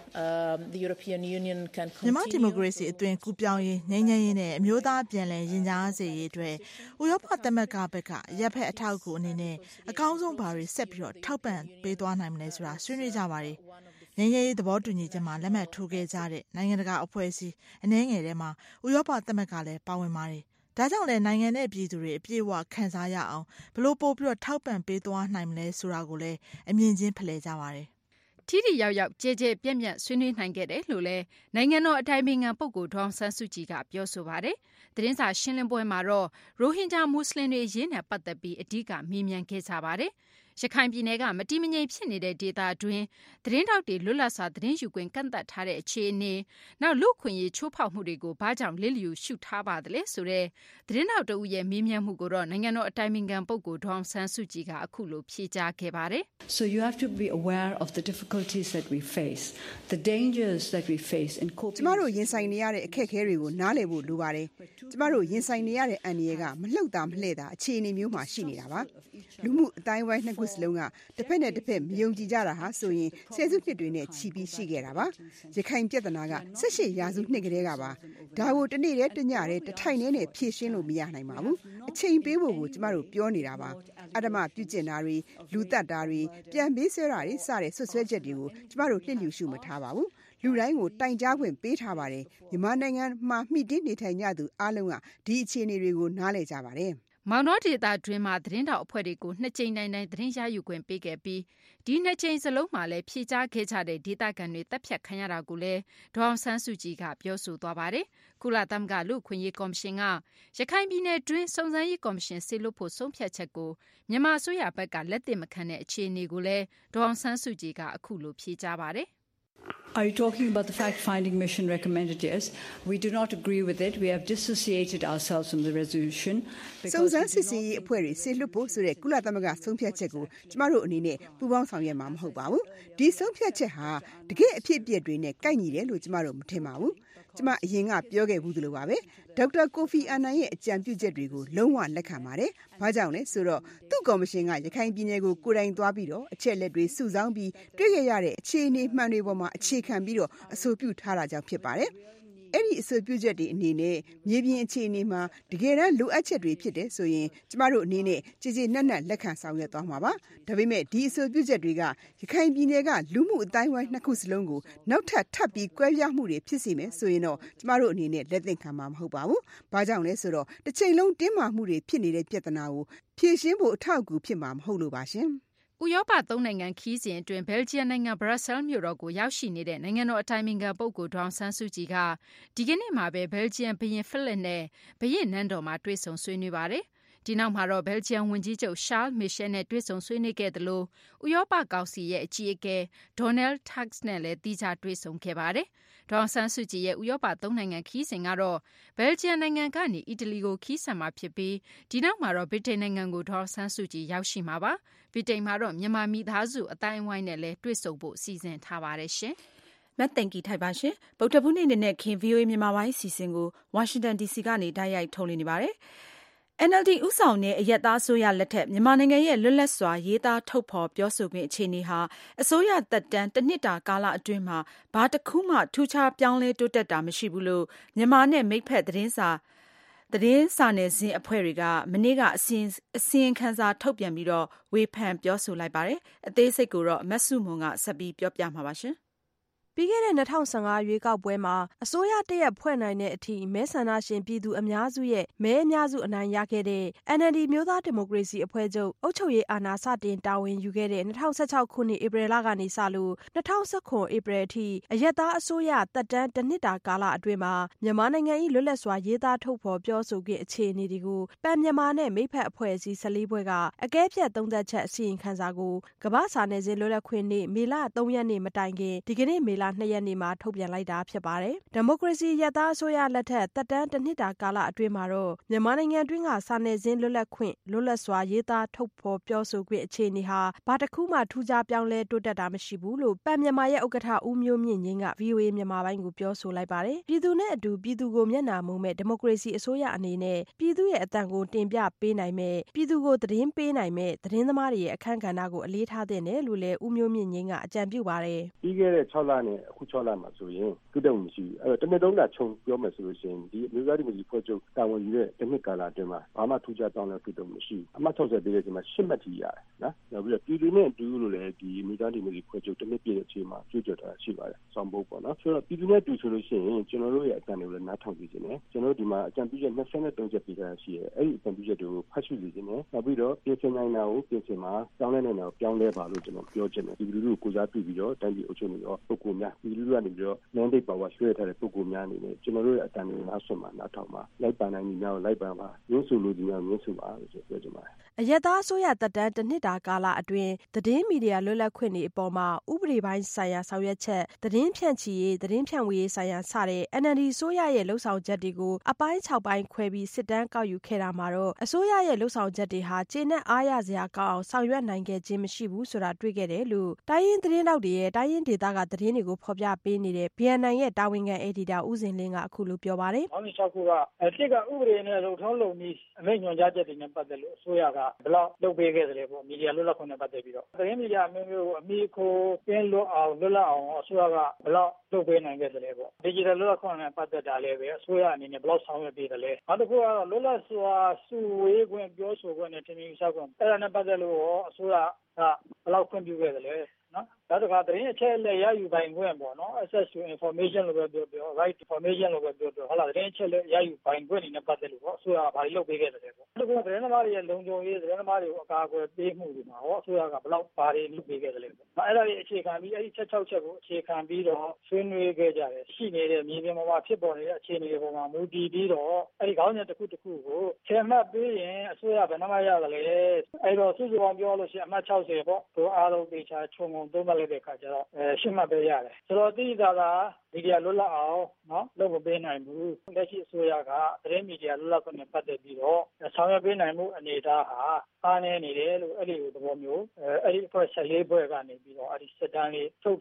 the European Union can continue. မြန်မာဒီမိုကရေစီအသွင်ကူးပြောင်းရေးငြိမ်းချမ်းရေးနဲ့အမျိုးသားပြန်လည်ရင်ကြားစေရေးအတွက်ဥရောပသမဂ္ဂဘက်ကရပ်ဖက်အထောက်အကူအနေနဲ့အကောင်းဆုံးဘာတွေဆက်ပြီးတော့ထောက်ပံ့ပေးသွားနိုင်မလဲဆိုတာဆွေးနွေးကြပါတယ်။ငြိမ်းချမ်းရေးသဘောတူညီချက်မှာလက်မှတ်ထိုးခဲ့ကြတဲ့နိုင်ငံတကာအဖွဲ့အစည်းအနည်းငယ်ထဲမှာဥရောပသမဂ္ဂလည်းပါဝင်ပါတယ်။ဒါကြောင့်လည်းနိုင်ငံနဲ့ပြည်သူတွေအပြည့်အဝခံစားရအောင်ဘလို့ပို့ပြီးတော့ထောက်ပံ့ပေးသွားနိုင်မလဲဆိုတာကိုလည်းအမြင်ချင်းဖလှယ်ကြပါတယ်။ထိထိရောက်ရောက်ကြဲကြဲပြန့်ပြန့်ဆွေးနွေးနိုင်ခဲ့တယ်လို့လည်းနိုင်ငံတော်အတိုင်ပင်ခံပုဂ္ဂိုလ်ဒေါ်အောင်ဆန်းစုကြည်ကပြောဆိုပါတယ်။သတင်းစာရှင်းလင်းပွဲမှာတော့ရိုဟင်ဂျာမွတ်စလင်တွေအရေးနဲ့ပတ်သက်ပြီးအဓိကမေးမြန်းခဲ့ကြပါတယ်။ရခိုင်ပြည်နယ်ကမတည်မငြိမ်ဖြစ်နေတဲ့ဒေသတွင်းသတင်းထောက်တွေလွတ်လပ်စွာသတင်းယူခွင့်ကန့်သတ်ထားတဲ့အခြေအနေနောက်လူ့အခွင့်အရေးချိုးဖောက်မှုတွေကိုဘာကြောင့်လစ်လျူရှုထားပါသလဲဆိုတဲ့သတင်းထောက်တဦးရဲ့မေးမြန်းမှုကိုတော့နိုင်ငံတော်အတိုင်ပင်ခံပုဂ္ဂိုလ်ဒေါ်အောင်ဆန်းစုကြည်ကအခုလိုဖြေကြားခဲ့ပါတယ်။ So you have to be aware of the difficulties that we face, the dangers that we face in coping. ကျမတို့ရင်ဆိုင်နေရတဲ့အခက်အခဲတွေကိုနားလည်ဖို့လိုပါတယ်။ကျမတို့ရင်ဆိုင်နေရတဲ့အန္တရာယ်ကမလှုပ်တာမလှဲ့တာအခြေအနေမျိုးမှာရှိနေတာပါ။လူမှုအတိုင်းဝိုင်းနှစ်ခုစလုံးကတစ်ဖက်နဲ့တစ်ဖက်မယုံကြည်ကြတာဟာဆိုရင်ဆယ်စုနှစ်တွေနဲ့ချီပြီးရှိခဲ့တာပါ။ရခိုင်ပြဿနာက18ရာစုနှစ်ကတည်းကပါ။ဒါကိုတနေ့တည်းတညတည်းတထိုင်နဲ့ဖြေရှင်းလို့မရနိုင်ပါဘူး။အချိန်ပေးဖို့ကိုကျမတို့ပြောနေတာပါ။အဓမ္မပြုကျင့်တာတွေလူသတ်တာတွေပြန်ပေးဆွဲတာတွေစတဲ့ဆွဆွဲချက်တွေကိုကျမတို့လျှစ်လျူရှုမထားပါဘူး။လူတိုင်းကိုတိုင်ကြားခွင့်ပေးထားပါတယ်။မြန်မာနိုင်ငံမှာမှီတင်းနေထိုင်ကြသူအားလုံးကဒီအခြေအနေတွေကိုနားလည်ကြပါတယ်။မောင်တော်ဒေသတွင်းမှာသတင်းတောက်အဖွဲ့တွေကို2ကြိမ်တိုင်းသတင်းရယူခွင့်ပေးခဲ့ပြီးဒီ2ကြိမ်စလုံးမှာလည်းဖြေကြားခဲ့ကြတဲ့ဒေသခံတွေတပ်ဖြတ်ခံရတာကိုလည်းဒေါ်အောင်ဆန်းစုကြည်ကပြောဆိုသွားပါတယ်။ကုလသမဂ္ဂလူ့အခွင့်အရေးကော်မရှင်ကရခိုင်ပြည်နယ်တွင်းစုံစမ်းရေးကော်မရှင်ဆေလွတ်ဖို့ဆုံးဖြတ်ချက်ကိုမြန်မာအစိုးရဘက်ကလက်သင့်မခံတဲ့အခြေအနေကိုလည်းဒေါ်အောင်ဆန်းစုကြည်ကအခုလိုဖြေကြားပါတယ် Are you talking about the fact-finding mission recommended? Yes. We do not agree with it. We have dissociated ourselves from the resolution. စုံစမ်းစစ်ဆေးရေးအဖွဲ့တွေဆေလွတ်ဖို့ဆိုတဲ့ကုလသမဂ္ဂဆုံးဖြတ်ချက်ကိုကျမတို့အနေနဲ့ပူးပေါင်းဆောင်ရွက်မှာမဟုတ်ပါဘူး။ဒီဆုံးဖြတ်ချက်ဟာတကယ့်အဖြစ်အပျက်တွေနဲ့ကိုက်ညီတယ်လို့ကျမတို့မထင်ပါဘူး။ကျမအရင်ကပြောခဲ့ဘူးသလိုပါပဲဒေါက်တာကိုဖီအာနန်ရဲ့အကြံပြုချက်တွေကိုလုံးဝလက်ခံပါတယ်။ဘာကြောင့်လဲဆိုတော့သူ့ကော်မရှင်ကရခိုင်ပြည်နယ်ကိုကိုယ်တိုင်သွားပြီးတော့အချက်လက်တွေစုဆောင်းပြီးတွေ့ခဲ့ရတဲ့အခြေအနေမှန်တွေပေါ်မှာအခြေခံပြီးတော့အဆိုပြုထားတာကြောင့်ဖြစ်ပါတယ်။အဲ့ဒီအဆိုပြုချက်တွေအနေနဲ့မြေပြင်အခြေအနေမှာတကယ်တမ်းလိုအပ်ချက်တွေဖြစ်တယ်ဆိုရင်ကျမတို့အနေနဲ့ကြည်ကြည်နက်နက်လက်ခံဆောင်ရွက်သွားမှာပါဒါပေမဲ့ဒီအဆိုပြုချက်တွေကရခိုင်ပြည်နယ်ကလူမှုအတိုင်းအဝိုင်းနှစ်ခုစလုံးကိုနောက်ထပ်ပြီးကွဲပြားမှုတွေဖြစ်စေမယ်ဆိုရင်တော့ကျမတို့အနေနဲ့လက်သင့်ခံမှာမဟုတ်ပါဘူးဘာကြောင့်လဲဆိုတော့တစ်ချိန်လုံးတင်းမာမှုတွေဖြစ်နေတဲ့ပြဿနာကိုဖြေရှင်းဖို့အထောက်အကူဖြစ်မှာမဟုတ်လို့ပါရှင်ဥရောပ3နိုင်ငံခီးစဉ်အတွင်းဘယ်လ်ဂျီယံနိုင်ငံဘရပ်ဆဲလ်မြို့တော်ကိုရောက်ရှိနေတဲ့နိုင်ငံတော်အတိုင်ပင်ခံပုဂ္ဂိုလ်ဒေါအောင်ဆန်းစုကြည်ကဒီကနေ့မှာပဲဘယ်လ်ဂျီယံဘုရင်ဖိလစ်နဲ့ဘုရင်နန်းတော်မှာတွေ့ဆုံဆွေးနွေးပါတယ်။ဒီနောက်မှာတော့ဘယ်လ်ဂျီယံဝန်ကြီးချုပ်ရှားလ်မီရှယ်နဲ့တွေ့ဆုံဆွေးနွေးခဲ့သလိုဥရောပကောင်စီရဲ့အကြီးအကဲဒေါ်နယ်တက်စ်နဲ့လည်းသီးခြားတွေ့ဆုံခဲ့ပါတယ်။ဒေါအောင်ဆန်းစုကြည်ရဲ့ဥရောပ3နိုင်ငံခီးစဉ်ကတော့ဘယ်လ်ဂျီယံနိုင်ငံကနေအီတလီကိုခီးဆက်မှာဖြစ်ပြီးဒီနောက်မှာတော့ဗြိတိန်နိုင်ငံကိုဒေါအောင်ဆန်းစုကြည်ရောက်ရှိမှာပါ။ဗြိတိန်မှာတော့မြန်မာမိသားစုအတိုင်းအဝိုင်းနဲ့လည်းတွေ့ဆုံဖို့စီစဉ်ထားပါတယ်ရှင်။မတ်တင်ကီထိုက်ပါရှင်။ဗုဒ္ဓဘုနေ့နဲ့ခင် VOA မြန်မာပိုင်းစီစဉ်ကိုဝါရှင်တန် DC ကနေတိုက်ရိုက်ထုတ်လွှင့်နေပါတယ်။ NLD ဦးဆောင်တဲ့အရပ်သားအစိုးရလက်ထက်မြန်မာနိုင်ငံရဲ့လွတ်လပ်စွာရေးသားထုတ်ဖော်ပြောဆိုခွင့်အခြေအနေဟာအစိုးရသက်တမ်းတစ်နှစ်တာကာလအတွင်းမှာဘာတစ်ခုမှထူးခြားပြောင်းလဲတိုးတက်တာမရှိဘူးလို့မြန်မာနဲ့မိတ်ဖက်သတင်းစာနယ်ဇင်းအဖွဲ့တွေကမနေ့ကအစီရင်ခံစာထုတ်ပြန်ပြီးတော့ဝေဖန်ပြောဆိုလိုက်ပါတယ်။အသေးစိတ်ကိုတော့မဆုမွန်ကဆက်ပြီးပြောပြမှာပါရှင်။ပြီးခဲ့တဲ့2015ရွေးကောက်ပွဲမှာအစိုးရတရက်ဖွဲ့နိုင်တဲ့အထိမဲဆန္ဒရှင်ပြည်သူအများစုရဲ့မဲအများစုအနိုင်ရခဲ့တဲ့ NLD မျိုးသားဒီမိုကရေစီအဖွဲ့ချုပ်အုပ်ချုပ်ရေးအာဏာစတင်တာဝန်ယူခဲ့တဲ့2016ခုနှစ်ဧပြီလကနေစလို့2019ဧပြီအထိအရပ်သားအစိုးရသက်တမ်းတစ်နှစ်တာကာလအတွင်းမှာမြန်မာနိုင်ငံ၏လွတ်လပ်စွာရေးသားထုတ်ဖော်ပြောဆိုခွင့်အခြေအနေတွေကိုပန်မြန်မာနဲ့မိတ်ဖက်အဖွဲ့အစည်း14ဖွဲ့ကအကဲဖြတ်သုံးသပ်ချက်အစီရင်ခံစာကိုကမ္ဘာ့စာနယ်ဇင်းလွတ်လပ်ခွင့်နေ့မေလ3ရက်နေ့မတိုင်ခင်ဒီကနေ့မေလ2ရက်နေ့မှာထုတ်ပြန်လိုက်တာဖြစ်ပါတယ်။ဒီမိုကရေစီရပ်သားအစိုးရလက်ထက်သက်တမ်းတစ်နှစ်တာကာလအတွင်းမှာတော့မြန်မာနိုင်ငံတွင်းကစာနယ်ဇင်းလွတ်လပ်ခွင့်လွတ်လပ်စွာရေးသားထုတ်ဖော်ပြောဆိုခွင့်အခြေအနေဟာဘာတစ်ခုမှထူးခြားပြောင်းလဲတိုးတက်တာမရှိဘူးလို့ပန်မြန်မာရဲ့ဥက္ကဋ္ဌဦးမျိုးမြင့်ငင်းက VOA မြန်မာပိုင်းကိုပြောဆိုလိုက်ပါတယ်။ပြည်သူနဲ့အတူပြည်သူကိုမျက်နှာမူမဲ့ဒီမိုကရေစီအစိုးရအနေနဲ့ပြည်သူရဲ့အသံကိုတင်ပြပေးနိုင်မဲ့ပြည်သူကိုသတင်းပေးနိုင်မဲ့သတင်းသမားတွေရဲ့အခမ်းကဏ္ဍကိုအလေးထားတဲ့နယ်လို့လည်းဦးမျိုးမြင့်ငင်းကအကြံပြုပါတယ်။ပြီးခဲ့တဲ့6လနဲ့အခု6လမှာဆိုရင်တိုးတက်မှုမရှိဘူးအဲ့တော့တစ်နှစ်သုံးလခြုံပြောမယ်ဆိုလို့ရှိရင်ဒီအမျိုးသားဒီမိုကရေစီဖွဲ့ချုပ်တာဝန်ယူတဲ့တစ်နှစ်ကာလအတွင်းမှာဘာမှထူးခြားတောင်းလဲတိုးတက်မှုမရှိဘူးအမှတ်60ပေးတဲ့အချိန်မှာ10မှတ်ထိရတယ်နော်နောက်ပြီးတော့ပြည်သူနဲ့အတူလို့လည်းဒီအမျိုးသားဒီမိုကရေစီဖွဲ့ချုပ်တစ်နှစ်ပြည့်တဲ့အချိန်မှာကြွကြော်တာရှိပါတယ်စောင့်ဖို့ပေါ့နော်ဆိုတော့ပြည်သူနဲ့အတူဆိုလို့ရှိရင်ကျွန်တော်တို့ရဲ့အတန်တွေကိုလည်းနားထောင်ကြည့်ခြင်းနဲ့ကျွန်တော်တို့ဒီမှာအကြံပြုချက်23ချက်ပေးထားရှိရဲအဲ့ဒီအကြံပြုချက်တွေကိုဖတ်ရှုကြည့်ခြင်းနဲ့နောက်ပြီးတော့ပြင်ဆင်နိုင်တာကိုပြင်ဆင်မှာပြောင်းလဲနိုင်တာကိုပြောင်းလဲပါလို့ကျွန်တော်ပြောချင်တယ်ပြည်သူလူထုကိုကိုစားပြုပြီးတော့တိုင်းပြည်အုပ်ချုပ်နေတော့ပုဂ္ဂိုလ်များပြည်သူလူထုကနေပြီးတော့ mandate power ရွှေ့ထားတဲ့ပုဂ္ဂိုလ်များအနေနဲ့ကျွန်တော်တို့ရဲ့အတန်တွေကိုနားဆွင့်မှာနားထောင်မှာလိုက်ပါနိုင်ညီများကိုလိုက်ပါပါညှို့ဆိုလို့ညီများညှို့ဆိုပါလို့ပြောချင်ပါတယ်အရက်သားအစိုးရသက်တမ်းတစ်နှစ်တာကာလအတွင်းသတင်းမီဒီယာလွတ်လပ်ခွင့်တွေအပေါ်မှာဥပဒေပိုင်းဆိုင်ရာဆောင်ရွက်ချက်သတင်းဖြန့်ချီရေးသတင်းဖြန့်ဝေရေးဆိုင်ရာစတဲ့ NLD အစိုးရရဲ့လှုပ်ဆောင်ချက်တွေကိုအပိုင်း6ပိုင်းခွဲပြီးစစ်တမ်းကောက်ယူခဲ့တာမှာတော့အစိုးရရဲ့လှုပ်ဆောင်ချက်တွေဟာကျေနပ်အားရစရာကောင်းအောင်ဆောင်ရွက်နိုင်ခဲ့ခြင်းမရှိဘူးဆိုတာတွေ့ခဲ့တယ်လို့တိုင်းရင်းသတင်းတောက်တွေရဲ့တိုင်းရင်းဒေသကသတင်းတွေကိုဖော်ပြပေးနေတဲ့ BNN ရဲ့တာဝန်ခံအယ်ဒီတာဦးစင်လင်းကအခုလိုပြောပါတယ်။6ခုကတစ်ကဥပဒေနဲ့လုံထုံးလုံနည်းအမိန့်ညွှန်ကြားချက်တွေနဲ့ပတ်သက်လို့အစိုးရကဘယ်လောက်လုပ်ပေးခဲ့တယ်ပေါ့မီဒီယာလွတ်လပ်ခွင့်နဲ့ပတ်သက်ပြီးတော့သတင်းမီဒီယာမျိုးကိုအမိခိုးကျင်းလွတ်အောင်လွတ်လပ်အောင်အစိုးရကဘယ်လောက်လုပ်ပေးနိုင်ခဲ့တယ်ပေါ့ digital လွတ်လပ်ခွင့်နဲ့ပတ်သက်တာလည်းပဲအစိုးရအနေနဲ့ဘယ်လောက်ဆောင်ရွက်ပေးတယ်လဲနောက်တစ်ခုကတော့လွတ်လပ်စွာစုဝေးခွင့်ပြောဆိုခွင့်နဲ့ထင်မြင်ယူဆခွင့်အဲ့ဒါနဲ့ပတ်သက်လို့အစိုးရကဘယ်လောက်ခွင့်ပြုခဲ့တယ်လဲနော်နောက်တစ်ခါသတင်းအချက်အလက်ရယူပိုင်ခွင့်ပေါ့နော် access to information လို့ပဲပြော right information လို့ပဲပြောဟုတ်လားသတင်းအချက်အလက်ရယူပိုင်ခွင့်တွေနဲ့ပတ်သက်လို့ပေါ့အစိုးရကဘာတွေလုပ်ပေးခဲ့တယ်လဲပေါ့ဒီကသတင်းသမားတွေရဲ့လုံခြုံရေးသတင်းသမားတွေကိုအကာအကွယ်ပေးမှုတွေမှာဟောအစိုးရကဘယ်လောက်ဘာတွေလုပ်ပေးခဲ့တယ်လဲပေါ့အဲ့ဒါတွေအခြေခံပြီးအဲ့ဒီချက်6ချက်ကိုအခြေခံပြီးတော့ဆွေးနွေးခဲ့ကြတယ်ရှိနေတဲ့မြေပြင်ပေါ်မှာဖြစ်ပေါ်နေတဲ့အခြေအနေတွေပေါ်မှာမူတည်ပြီးတော့အဲ့ဒီခေါင်းစဉ်တစ်ခုတစ်ခုကိုချဲ့မှတ်ပေးရင်အစိုးရဘယ်နှမရတယ်လဲအဲ့တော့စုစုပေါင်းပြောလို့ရှိရင်အမှတ်60ပေါ့သူအားလုံးတေချာခြုံငုံသုံးသပ်လိုက်တဲ့အခါကျတော့ရှင်းမှတ်ပေးရတယ်ဆိုတော့တိကျတာမီဒီယာလွတ်လပ်အောင်နော်လုပ်မပေးနိုင်ဘူးလက်ရှိအစိုးရကသတင်းမီဒီယာလွတ်လပ်ခွင့်နဲ့ပတ်သက်ပြီးတော့ဆောင်ရွက်ပေးနိုင်မှုအနေအထားဟာအားနည်းနေတယ်လို့အဲ့ဒီသဘောမျိုးအဲ့ဒီအဖွဲ့14ဖွဲ့ကနေပြီးတော့အဲ့ဒီစစ်တမ်းလေးထုတ်တယ်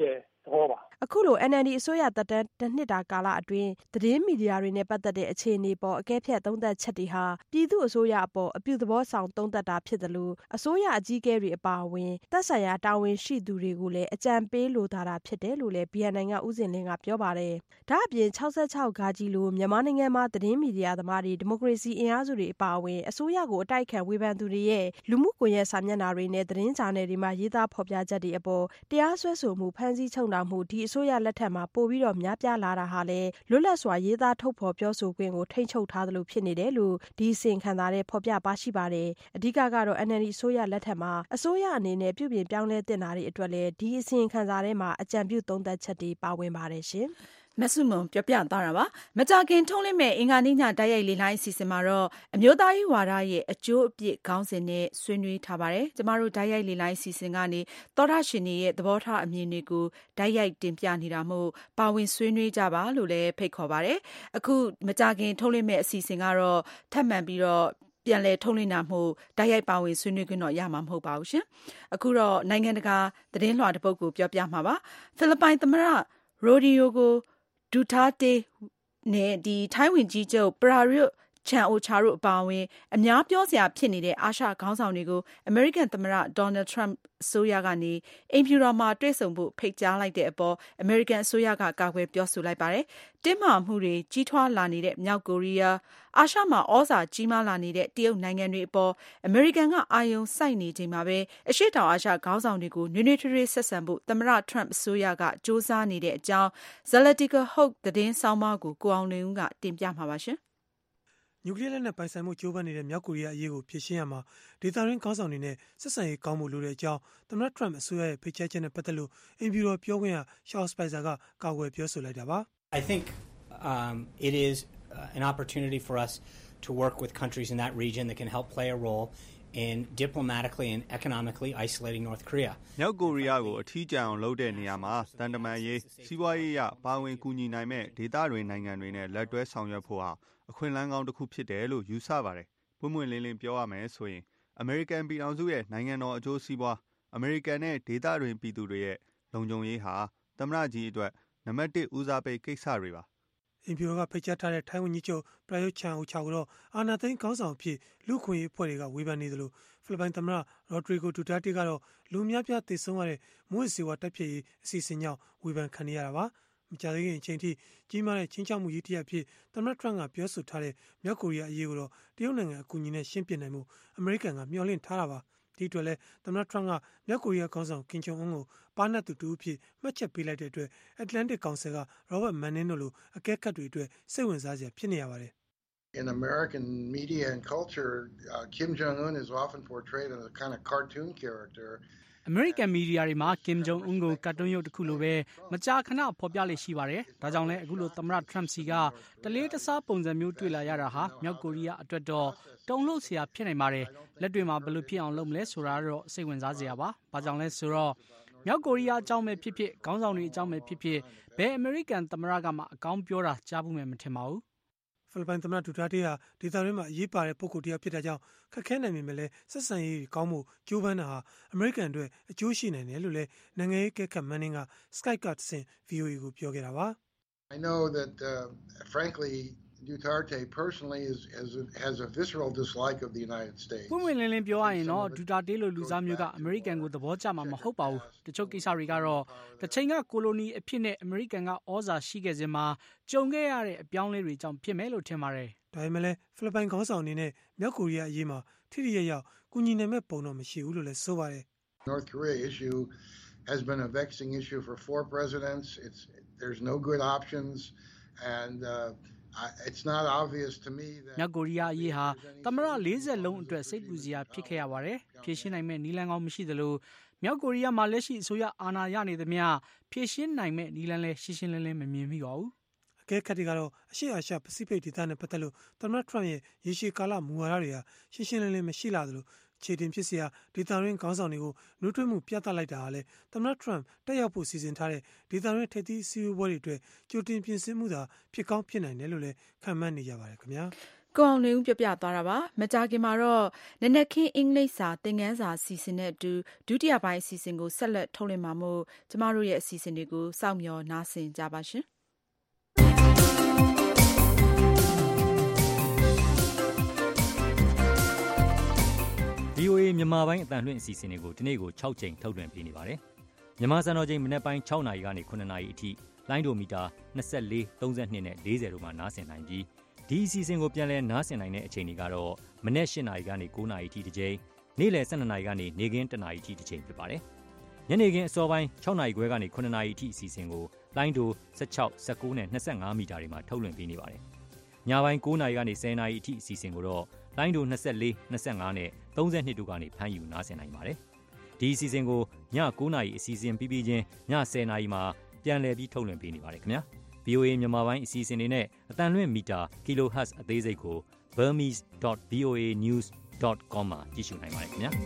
ဘောပါအခုလို NLD အစိုးရသက်တမ်းတစ်နှစ်တာကာလအတွင်းသတင်းမီဒီယာတွေနဲ့ပတ်သက်တဲ့အခြေအနေပေါ်အကဲဖြတ်သုံးသပ်ချက်တွေဟာပြည်သူ့အစိုးရအပေါ်အပြုသဘောဆောင်သုံးသပ်တာဖြစ်တယ်လို့အစိုးရအကြီးအကဲတွေအပါအဝင်သက်ဆိုင်ရာတာဝန်ရှိသူတွေကိုလည်းအကြံပေးလိုတာဖြစ်တယ်လို့လည်း BNN ကဦးစင်လင်းကပြောပါတယ်။ဒါ့အပြင်66 ဂါကြီးလိုမြန်မာနိုင်ငံမှာသတင်းမီဒီယာသမားတွေဒီမိုကရေစီအင်အားစုတွေအပါအဝင်အစိုးရကိုအတိုက်ခံဝေဖန်သူတွေရဲ့လူမှုကွန်ရက်စာမျက်နှာတွေနဲ့သတင်းဂျာနယ်တွေမှာရေးသားဖော်ပြချက်တွေအပေါ်တရားစွဲဆိုမှုဖမ်းဆီးချုပ်နှောင်မှုဒီအစိုးရလက်ထက်မှာပိုပြီးတော့များပြားလာတာဟာလည်းလွတ်လပ်စွာရေးသားထုတ်ဖော်ပြောဆိုခွင့်ကိုထိန်းချုပ်ထားသလိုဖြစ်နေတယ်လို့ဒီအစီရင်ခံစာထဲဖော်ပြပါရှိပါတယ်။အဓိကကတော့ NLD အစိုးရလက်ထက်မှာအစိုးရအနေနဲ့ပြုပြင်ပြောင်းလဲတင်တာတွေအတွက်လည်းဒီအစီရင်ခံစာထဲမှာအကြံပြုသုံးသပ်ချက်တွေပါဝင်ပါတယ်ရှင်။မဆုမွန်ပြောပြသွားတာပါမကြခင်ထုတ်လွှင့်မဲ့အင်္ဂါနေ့ညတိုက်ရိုက်လေလိုင်းအစီအစဉ်မှာတော့အမျိုးသားရေးဝါဒရဲ့အကျိုးအပြစ်ခေါင်းစဉ်နဲ့ဆွေးနွေးထားပါတယ်ကျမတို့တိုက်ရိုက်လေလိုင်းအစီအစဉ်ကနေသောတာရှင်တွေရဲ့သဘောထားအမြင်တွေကိုတိုက်ရိုက်တင်ပြနေတာမို့ပါဝင်ဆွေးနွေးကြပါလို့လည်းဖိတ်ခေါ်ပါတယ်အခုမကြခင်ထုတ်လွှင့်မဲ့အစီအစဉ်ကတော့ထပ်မံပြီးတော့ပြန်လည်ထုတ်လွှင့်တာမှုတိုက်ရိုက်ပါဝင်ဆွေးနွေးခွင့်တော့ရမှာမဟုတ်ပါဘူးရှင်အခုတော့နိုင်ငံတကာသတင်းလွှာတစ်ပုဒ်ကိုပြောပြမှာပါဖိလစ်ပိုင်သမ္မတရိုဒီယိုကိုဒူတာတေနဲ့ထိုင်းဝန်ကြီးချုပ်ပရာရွတ်ချန်အိုချာတို့အပါအဝင်အများပြောစရာဖြစ်နေတဲ့အာရှခေါင်းဆောင်တွေကိုအမေရိကန်သမ္မတဒေါ်နယ်ထရန့်အစိုးရကနေအိမ်ဖြူတော်မှာတွေ့ဆုံဖို့ဖိတ်ကြားလိုက်တဲ့အပေါ်အမေရိကန်အစိုးရကကာကွယ်ပြောဆိုလိုက်ပါတယ်။တင်းမာမှုတွေကြီးထွားလာနေတဲ့မြောက်ကိုရီးယားအာရှမှာဩဇာကြီးမားလာနေတဲ့တရုတ်နိုင်ငံတွေအပေါ်အမေရိကန်ကအာရုံစိုက်နေချိန်မှာပဲအရှေ့တောင်အာရှခေါင်းဆောင်တွေကိုနွေးနွေးထွေးထွေးဆက်ဆံဖို့သမ္မတထရန့်အစိုးရကစ조사နေတဲ့အကြောင်း Zalatika Hoke သတင်းဆောင်းပါးကိုကိုအောင်လွင်ဦးကတင်ပြမှာပါရှင်။နျူကလ িয়ার လက်နက်ပိုင်ဆိုင်မှုကြိုးပမ်းနေတဲ့မြောက်ကိုရီးယားအရေးကိုဖြေရှင်းရမှာဒေသတွင်းခေါင်းဆောင်တွေနဲ့ဆက်ဆံရေးကောင်းဖို့လိုတဲ့အကြောင်းသမ္မတထရန့်အစိုးရရဲ့ဖိတ်ကြားချက်နဲ့ပတ်သက်လို့အင်ဖြူတော်ပြောခွင့်ရ Sean Spicer ကကာကွယ်ပြောဆိုလိုက်တာပါ I think it is an opportunity for us to work with countries in that region that can help play a role in diplomatically and economically isolating North Korea. မြောက်ကိုရီးယားကိုအထီးကျန်အောင်လုပ်တဲ့နေရာမှာတန်တမာရေးစီးပွားရေးရပါဝင်ကူညီနိုင်မဲ့ဒေသတွင်းနိုင်ငံတွေနဲ့လက်တွဲဆောင်ရွက်ဖို့ဟာအခွင့်အလမ်းကောင်းတစ်ခုဖြစ်တယ်လို့ယူဆပါတယ်။ပွင့်ပွင့်လင်းလင်းပြောရမယ်ဆိုရင်အမေရိကန်ပြည်ထောင်စုရဲ့နိုင်ငံတော်အကျိုးစီးပွားအမေရိကန်နဲ့ဒေသတွင်းပြည်သူတွေရဲ့လုံခြုံရေးဟာသမ္မတကြီးအတွက်နံပါတ်1ဦးစားပေးကိစ္စတွေပါ။အင်ဖြူတော်ကဖိတ်ကြားထားတဲ့ထိုင်းဝန်ကြီးချုပ်ပရာယွတ်ချန်အိုချာကိုတော့အာဏာသိမ်းခေါင်းဆောင်အဖြစ်လူ့ခွင့်ရေးအဖွဲ့တွေကဝေဖန်နေသလိုဖိလစ်ပိုင်သမ္မတရိုဒရီဂိုဒူတာတေကတော့လူများပြားသေဆုံးရတဲ့မွေးစေဝါတပ်ဖြည့်ရေးအစီအစဉ်ကြောင့်ဝေဖန်ခံနေရတာပါ။မကြာသေးခင်အချိန်ထိကြီးမားတဲ့ချင်းချောက်မှုကြီးတစ်ရပ်အဖြစ်သမ္မတထရန့်ကပြောဆိုထားတဲ့မြောက်ကိုရီးယားအရေးကိုတော့တရုတ်နိုင်ငံအကူအညီနဲ့ရှင်းပြနိုင်မှုအမေရိကန်ကမျှော်လင့်ထားတာပါဒီအတွက်လည်းသမ္မတထရန့်ကမြောက်ကိုရီးယားခေါင်းဆောင်ကင်ဂျုံအွန်းကိုပါနတ်သူတူအဖြစ်မှတ်ချက်ပေးလိုက်တဲ့အတွက် Atlantic Council က Robert Manning တို့လိုအကဲခတ်တွေအတွက်စိတ်ဝင်စားစရာဖြစ်နေရပါတယ် In American media and culture, Kim Jong-un is often portrayed as a kind of cartoon character. အမေရိကန်မီဒီယာတွေမှာကင်ဂျုံအွန်းကိုကာတွန်းရုပ်တစ်ခုလိုပဲမကြာခဏဖော်ပြလေ့ရှိပါတယ်။ဒါကြောင့်လည်းအခုလိုသမ္မတထရန့်စီကတလေးတစားပုံစံမျိုးတွေ့လာရတာဟာမြောက်ကိုရီးယားအတွက်တော့တုန်လှုပ်စရာဖြစ်နိုင်ပါတယ်။လက်တွေမှာဘယ်လိုဖြစ်အောင်လုပ်မလဲဆိုတာတော့စိတ်ဝင်စားစရာပါ။ဘာကြောင့်လဲဆိုတော့မြောက်ကိုရီးယားအကြောင်းပဲဖြစ်ဖြစ်ခေါင်းဆောင်တွေအကြောင်းပဲဖြစ်ဖြစ်ဘယ်အမေရိကန်သမ္မတကမှအကောင်းပြောတာကြားဘူးမယ်မထင်ပါဘူး။ဖိလစ်ပိုင်သမ္မတဒူတာတေဟာဒေသတွင်းမှာအရေးပါတဲ့ပုဂ္ဂိုလ်တစ်ယောက်ဖြစ်တာကြောင့်ခက်ခဲနိုင်ပေမဲ့လည်းဆက်ဆံရေးကောင်းမှုကြိုးပမ်းတာဟာအမေရိကန်အတွက်အကျိုးရှိနိုင်တယ်လို့လည်းနိုင်ငံရေးကဲခတ်မန်းနင်းက Skype ကတဆင့် VOA ကိုပြောခဲ့တာပါ I know that frankly Duterte personally has a visceral dislike of the United States. ပွင့်ပွင့်လင်းလင်းပြောရရင်တော့ဒူတာတေးလိုလူစားမျိုးကအမေရိကန်ကိုသဘောကျမှာမဟုတ်ပါဘူး။တချို့ကိစ္စတွေကတော့တစ်ချိန်ကကိုလိုနီအဖြစ်နဲ့အမေရိကန်ကဩဇာရှိခဲ့စဉ်မှာကြုံခဲ့ရတဲ့အပြောင်းလဲတွေကြောင့်ဖြစ်မယ်လို့ထင်ပါတယ်။ဒါပေမဲ့လည်းဖိလစ်ပိုင်ခေါင်းဆောင်အနေနဲ့မြောက်ကိုရီးယားအရေးမှာထိထိရောက်ကူညီနိုင်မဲ့ပုံတော့မရှိဘူးလို့လည်းဆိုပါတယ်။ North Korea issue has been a vexing issue for 4 presidents. There's no good options and it's not obvious to me that မြောက်ကိုရီးယားအရေးဟာသမ္မတ40လုံးအတွက်စိတ်ပူစရာဖြစ်ခဲ့ရပါတယ်။ဖြည့်ရှင်းနိုင်မဲ့နည်းလမ်းကောင်းမရှိသလိုမြောက်ကိုရီးယားမှာလက်ရှိအစိုးရအာဏာရနေသမျှဖြည့်ရှင်းနိုင်မဲ့နည်းလမ်းလဲရှင်းရှင်းလင်းလင်းမမြင်မိပါဘူး။အကဲခတ်တွေကတော့အရှေ့အာရှပစိဖိတ်ဒေသနဲ့ပတ်သက်လို့သမ္မတထရန့်ရဲ့ရေရှည်ကာလမူဝါဒတွေဟာရှင်းရှင်းလင်းလင်းမရှိလာသလိုခြေတင်ဖြစ်စရာဒေသတွင်းခေါင်းဆောင်တွေကိုနှုတ်ထွေးမှုပြသလိုက်တာဟာလည်းသမ္မတထရန့်တက်ရောက်ဖို့စီစဉ်ထားတဲ့ဒေသတွင်းထိပ်သီးစည်းဝေးပွဲတွေအတွက်ကြိုတင်ပြင်ဆင်မှုသာဖြစ်ကောင်းဖြစ်နိုင်တယ်လို့လည်းခန့်မှန်းနေကြပါတယ်ခင်ဗျာကိုအောင်လွင်ဦးပြပြသွားတာပါမကြာခင်မှာတော့နနက်ခင်းအင်္ဂလိပ်စာသင်ခန်းစာအစီအစဉ်နဲ့အတူဒုတိယပိုင်းအစီအစဉ်ကိုဆက်လက်ထုတ်လွှင့်မှာမို့ကျမတို့ရဲ့အစီအစဉ်တွေကိုစောင့်မျှော်နားဆင်ကြပါရှင် VOA မြန်မာပိုင်းအတန်လွှင့်အစီအစဉ်တွေကိုဒီနေ့ကို6ချိန်ထုတ်လွှင့်ပေးနေပါတယ်မြန်မာစံတော်ချိန်မနက်ပိုင်း6နာရီကနေ9နာရီအထိလိုင်းဒိုမီတာ24 32နဲ့40တို့မှာနားဆင်နိုင်ပြီးဒီအစီအစဉ်ကိုပြန်လည်နားဆင်နိုင်တဲ့အချိန်တွေကတော့မနက်8နာရီကနေ9နာရီအထိတစ်ချိန်နေ့လယ်12နာရီကနေနေ့ခင်း1နာရီအထိတစ်ချိန်ဖြစ်ပါတယ်ညနေခင်းအစောပိုင်း6နာရီခွဲကနေ9နာရီအထိအစီအစဉ်ကိုလိုင်းဒို16 19နဲ့25မီတာတွေမှာထုတ်လွှင့်ပေးနေပါတယ်ညပိုင်း9နာရီကနေ10နာရီအထိအစီအစဉ်ကိုတော့လိုင်းဒို24 25နဲ့32တို့ကနေဖမ်းယူနားဆင်နိုင်ပါတယ်ဒီအစီအစဉ်ကိုည9နာရီအစီအစဉ်ပြီးပြီးချင်းည10နာရီမှာပြန်လည်ပြီးထုတ်လွှင့်ပေးနေပါတယ်ခင်ဗျာ VOA မြန်မာပိုင်းအစီအစဉ်တွေနဲ့အတန်လွှင့်မီတာ kilohertz အသေးစိတ်ကို burmese.voanews.com မှာကြည့်ရှုနိုင်ပါတယ်ခင်ဗျာ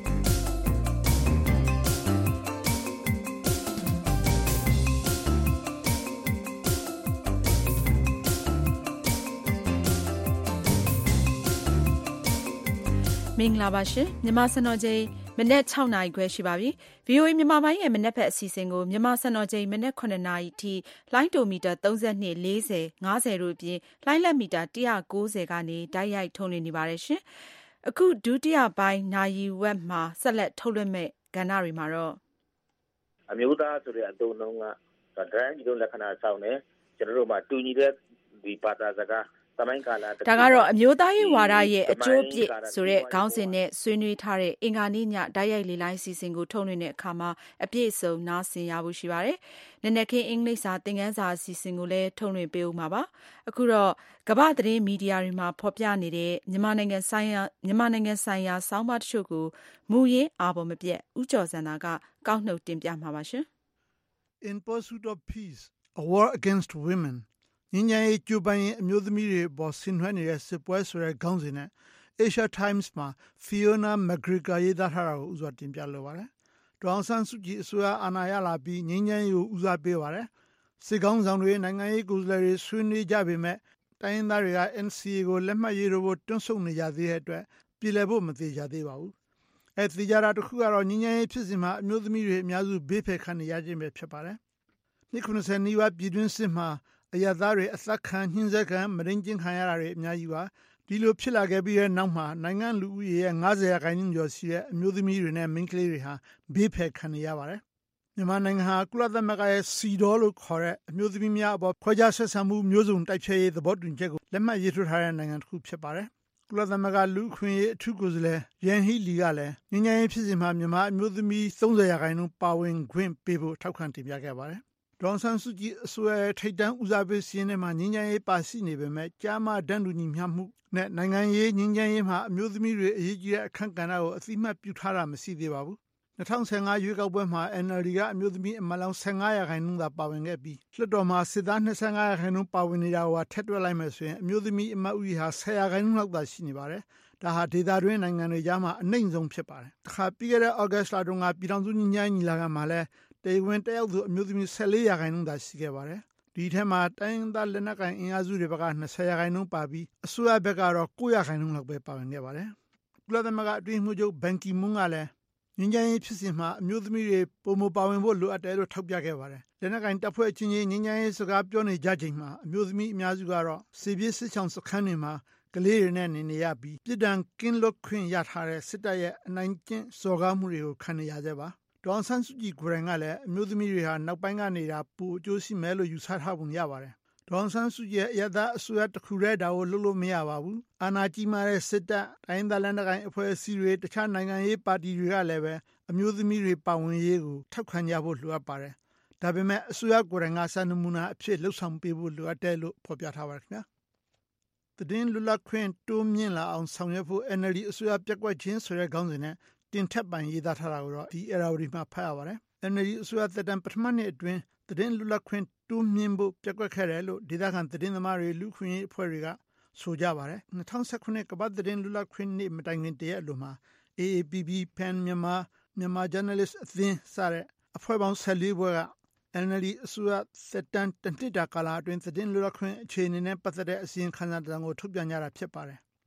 မင်္ဂလာပါရှင်မြန်မာစံတော်ချိန်မနက်6နာရီခွဲရှိပါပြီ VOA မြန်မာပိုင်းရဲ့မနက်ဖက်အစီအစဉ်ကိုမြန်မာစံတော်ချိန်မနက်9နာရီထိလိုင်းတိုမီတာ32 40 50တို့အပြင်လိုင်းလက်မီတာ190ကနေတိုက်ရိုက်ထုတ်လွှင့်နေပါတယ်ရှင်အခုဒုတိယပိုင်းနာရီဝက်မှာဆက်လက်ထုတ်လွှင့်မဲ့ကဏ္ဍတွေမှာတော့အမျိုးသားဆိုတဲ့အတုံးလုံးကဒရိုင်းဒီလိုလက္ခဏာဆောင်တယ်ကျွန်တော်တို့မှာတူညီတဲ့ဒီဘာသာစကားဒါကတော့အမျိုးသားရေးဝါဒရဲ့အကျိုးပြည့်ဆိုတဲ့ခေါင်းစဉ်နဲ့ဆွေးနွေးထားတဲ့အင်္ဂါနေ့ညတိုက်ရိုက်လေလိုင်းစီစဉ်ကိုထုတ်လွှင့်တဲ့အခါမှာအပြည့်အစုံနားဆင်ရဖို့ရှိပါတယ်။နနက်ခင်းအင်္ဂလိပ်စာသင်ခန်းစာအစီအစဉ်ကိုလည်းထုတ်လွှင့်ပေးဦးမှာပါ။အခုတော့ကမ္ဘာသတင်းမီဒီယာတွေမှာဖော်ပြနေတဲ့မြန်မာနိုင်ငံဆိုင်ရာဆောင်းပါးတချို့ကိုမူရင်းအာဘော်မပြတ်ဦးကျော်စံသာကကောက်နှုတ်တင်ပြမှာပါရှင်။ In Pursuit of Peace, a War Against Womenငင်းညံရေးကျိုးပိုင်းအမျိုးသမီးတွေပေါ်ဆင်နွှဲနေတဲ့စစ်ပွဲဆိုတဲ့ခေါင်းစဉ်နဲ့ Asia Times မှာ Fiona McGregor ရေးသားထားတာကိုဥစွာတင်ပြလိုပါတယ်။ဒေါ်အောင်ဆန်းစုကြည်အစိုးရအာဏာရလာပြီးငင်းညံရေးကိုဦးစားပေးပါတယ်။စစ်ခေါင်းဆောင်တွေနိုင်ငံရေးကိုယ်စားလှယ်တွေဆွေးနွေးကြပေမဲ့တိုင်းရင်းသားတွေက NCA ကိုလက်မှတ်ရေးထိုးဖို့တွန်းဆုတ်နေကြသေးတဲ့အတွက်ပြည်လည်ဖို့မသေးကြသေးပါဘူး။သေချာတာတစ်ခုကတော့ငင်းညံရေးဖြစ်စဉ်မှာအမျိုးသမီးတွေအများစုဘေးဖယ်ခံနေရခြင်းပဲဖြစ်ပါတယ်။နှစ်90နီးပါးပြည်တွင်းစစ်မှာအရသားတွေအသက်ခံညှင်းဆဲခံမရင်းချင်းခံရတာတွေအများကြီးပါဒီလိုဖြစ်လာခဲ့ပြီးတဲ့နောက်မှာနိုင်ငံလူဦးရေရဲ့90%ကျော်ရှိတဲ့အမျိုးသမီးတွေနဲ့မိန်းကလေးတွေဟာဘေးဖယ်ခံနေရပါတယ်မြန်မာနိုင်ငံဟာကုလသမဂ္ဂရဲ့စီဒေါ်လို့ခေါ်တဲ့အမျိုးသမီးများအပေါ်ခွဲခြားဆက်ဆံမှုမျိုးစုံတိုက်ဖျက်ရေးသဘောတူညီချက်ကိုလက်မှတ်ရေးထိုးထားတဲ့နိုင်ငံတစ်ခုဖြစ်ပါတယ်ကုလသမဂ္ဂလူ့အခွင့်အရေးအထူးကိုယ်စားလှယ်ယန်ဟီလီကလည်းငြိမ်းချမ်းရေးဖြစ်စဉ်မှာမြန်မာအမျိုးသမီး30%ပါဝင်ခွင့်ပေးဖို့ထောက်ခံတင်ပြခဲ့ပါတယ်ဒေါ်ဆန်းစုကြည်အစိုးရထိပ်တန်းဦးစားပေးစီးရင်ထဲမှာငင်းချမ်းရေးပါရှိနေပေမဲ့ကြားမတန်းတူညီမျှမှုနဲ့နိုင်ငံရေးငင်းချမ်းရေးမှာအမျိုးသမီးတွေအရေးကြီးတဲ့အခန့်ကဏ္ဍကိုအသိမှတ်ပြုထားတာမရှိသေးပါဘူး2015ရွေးကောက်ပွဲမှာ NLD ကအမျိုးသမီးအမတ်လောင်း15%သာပါဝင်ခဲ့ပြီးလွှတ်တော်မှာစစ်သား25%ပါဝင်နေတာကိုထက်တွက်လိုက်မယ်ဆိုရင်အမျိုးသမီးအမတ်ဦးရေဟာ10%လောက်သာရှိနေပါတယ်ဒါဟာဒေသတွင်းနိုင်ငံတွေကြားမှာအနှိမ့်ဆုံးဖြစ်ပါတယ်။အခါပြီးခဲ့တဲ့ဩဂတ်စ်လတုန်းကပြည်ထောင်စုညီလာခံမှာလည်းတေဝင်တက်ရောက်သူအမျိုးသမီး14%သာရှိခဲ့ပါတယ်။ဒီထဲမှာတိုင်းရင်းသားလက်နက်ကိုင်အင်အားစုတွေဘက်က20%ပါပြီးအစိုးရဘက်ကတော့9%လောက်ပဲပါဝင်ခဲ့ပါတယ်။ကုလသမဂ္ဂအတွင်းမှုချုပ်ဘန်ကီမွန်းကလည်းငြိမ်းချမ်းရေးဖြစ်စဉ်မှာအမျိုးသမီးတွေပုံမပါဝင်ဖို့လိုအပ်တယ်လို့ထောက်ပြခဲ့ပါတယ်။လက်နက်ကိုင်တပ်ဖွဲ့ချင်းချင်းငြိမ်းချမ်းရေးစကားပြောနေကြချိန်မှာအမျိုးသမီးအများစုကတော့စစ်ပြေးစစ်ချောင်စခန်းတွေမှာကလေးတွေနဲ့နေရပြီးပြည်တံကင်းလွတ်ခွင့်ရထားတဲ့စစ်တပ်ရဲ့အနိုင်ကျင့်စော်ကားမှုတွေကိုခံနေရကြပါဒေါ်ဆန်းစုကြည်ကိုယ်တိုင်ကလည်းအမျိုးသမီးတွေဟာနောက်ပိုင်းကနေတာပိုအကျိုးရှိမယ်လို့ယူဆထားပုံရပါတယ်ဒေါ်ဆန်းစုကြည်ရဲ့အရသာအစိုးရတစ်ခုတည်းဒါကိုလုပ်လို့မရပါဘူးအာဏာကြီးမားတဲ့စစ်တပ်တိုင်းဒေသလက်နက်ကိုင်အဖွဲ့အစည်းတွေတခြားနိုင်ငံရေးပါတီတွေကလည်းပဲအမျိုးသမီးတွေပါဝင်ရေးကိုထောက်ခံကြဖို့လိုအပ်ပါတယ်ဒါပေမဲ့အစိုးရကိုယ်တိုင်ကစံနမူနာအဖြစ်လှုပ်ဆောင်ပေးဖို့လိုအပ်တယ်လို့ဖော်ပြထားပါတယ်ခင်ဗျာသတင်းလွတ်လပ်ခွင့်တိုးမြင့်လာအောင်ဆောင်ရွက်ဖို့ NLD အစိုးရပြက်ကွက်ခြင်းဆိုတဲ့ခေါင်းစဉ်နဲ့တင်ထက်ပိုင်ရေးသားထားတာကိုတော့ဒီ era မှာဖတ်ရပါတယ်။ NLD အစိုးရသက်တမ်းပထမနှစ်အတွင်းသတင်းလွတ်လပ်ခွင့်တိုးမြင့်ဖို့ပြက်ကွက်ခဲ့တယ်လို့ဒေသခံသတင်းသမားတွေလူခွင့်ရေးအဖွဲ့တွေကဆိုကြပါတယ်။2019ကမ္ဘာသတင်းလွတ်လပ်ခွင့်နေ့မတိုင်ခင်တရက်အလိုမှာ AAPP PEN မြန်မာ Journalist အသင်းစတဲ့အဖွဲ့ပေါင်း14ဖွဲ့က NLD အစိုးရသက်တမ်းတစ်နှစ်တာကာလအတွင်းသတင်းလွတ်လပ်ခွင့်အခြေအနေနဲ့ပတ်သက်တဲ့အစီရင်ခံစာတစ်စောင်ကိုထုတ်ပြန်ကြတာဖြစ်ပါတယ်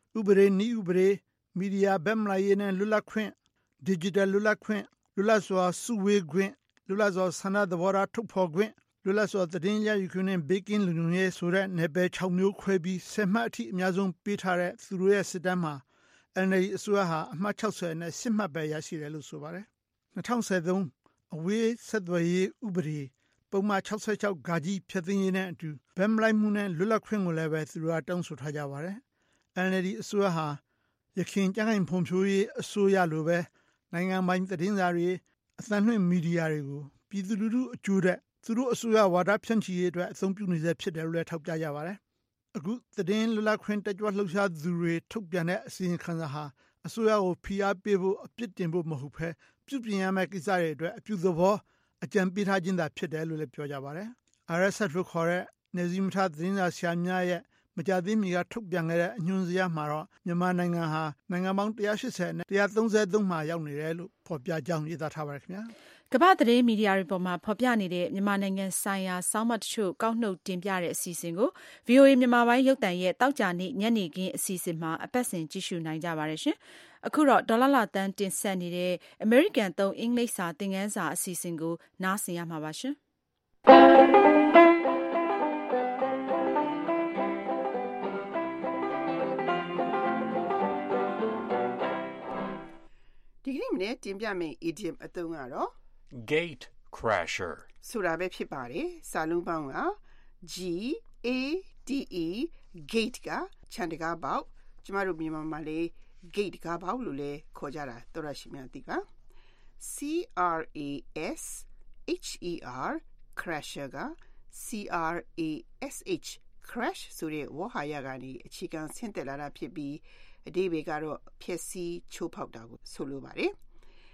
ဥပဒေနည်းဥပဒေမီဒီယာဘက်မလာရေးနဲ့လွတ်လပ်ခွင့် digital လွတ်လပ်ခွင့်လွတ်လပ်စွာစုဝေးခွင့်လွတ်လပ်စွာဆန္ဒသဘောထားထုတ်ဖော်ခွင့်လွတ်လပ်စွာသတင်းရယူခွင့်နဲ့ဘေးကင်းလုံခြုံရေးဆိုတဲ့နယ်ပယ်6မျိုးခွဲပြီး10မှတ်အထိအများဆုံးပေးထားတဲ့သူတို့ရဲ့စစ်တမ်းမှာ NLD အစိုးရဟာအမှတ်60နဲ့10မှတ်ပဲရရှိတယ်လို့ဆိုပါတယ်2013အဝေးဆက်သွယ်ရေးဥပဒေပုံမှန်66ဂါကြီးဖြတ်သိမ်းရေးနဲ့အတူဗမ်မလိုက်မှုနဲ့လွတ်လပ်ခွင့်ကိုလည်းပဲသူတို့ကတောင်းဆိုထားကြပါတယ်။ NLD အစိုးရဟာရခိုင်ကျန်းမာရေးဖွံ့ဖြိုးရေးအစိုးရလိုပဲနိုင်ငံပိုင်သတင်းစာတွေအသံလွှင့်မီဒီယာတွေကိုပြည်သူလူထုအကျိုးတဲ့သူတို့အစိုးရဝါဒဖြန့်ချီရေးအတွက်အသုံးပြုနေစေဖြစ်တယ်လို့လည်းထောက်ပြကြပါတယ်။အခုသတင်းလွတ်လပ်ခွင့်တက်ကြွလှုပ်ရှားသူတွေထုတ်ပြန်တဲ့အစီရင်ခံစာဟာအစိုးရကိုဖိအားပေးဖို့အပြစ်တင်ဖို့မဟုတ်ဘဲပြုပြင်ရမယ့်ကိစ္စတွေအတွက်အပြုသဘောအကြံပေးထားခြင်းသာဖြစ်တယ်လို့လည်းပြောကြပါတယ်။ RSF လို့ခေါ်တဲ့နယ်စည်းမခြားသတင်းစာဆရာများရဲ့မကြာသေးမီကထုတ်ပြန်ခဲ့တဲ့အညွှန်းစရမှာတော့မြန်မာနိုင်ငံဟာနိုင်ငံပေါင်း180နဲ့133မှာရောက်နေတယ်လို့ဖော်ပြကြောင်းရေးသားထားပါတယ်ခင်ဗျာကမ္ဘာသတင်းမီဒီယာတွေပေါ်မှာဖော်ပြနေတဲ့မြန်မာနိုင်ငံဆိုင်ရာစောင်းမတချို့ကောက်နှုတ်တင်ပြတဲ့အစီအစဉ်ကို VOA မြန်မာပိုင်းရုပ်သံရဲ့တောက်ကြနေ့ညနေခင်းအစီအစဉ်မှာအပတ်စဉ်ကြည့်ရှုနိုင်ကြပါတယ်ရှင်။အခုတော့ဒေါ်လာတန်းတင်ဆက်နေတဲ့ American သုံးအင်္ဂလိပ်စာသင်ခန်းစာအစီအစဉ်ကိုနားဆင်ရမှာပါရှင်။ဒီကနေ့မနေ့တင်ပြမယ့် idiom အသုံးကတော့ gate crasher ဆိုတာပဲဖြစ်ပါတယ်။စာလုံးပေါင်းက G A T E gate ကခြံတကားပေါက်ကျမတို့မြန်မာမှာလေ gate ကားပေါက်လို့လည်းခေါ်ကြတာတော်ရရှိများသိပါ C R A S H E R crasher က C R A S H crash ဆိုတဲ့ဝါဟာရကနေအခြေခံဆင့်တက်လာတာဖြစ်ပြီးအဓိပ္ပာယ်ကတော့ဖျက်ဆီးချိုးဖောက်တာကိုဆိုလိုပါတယ်။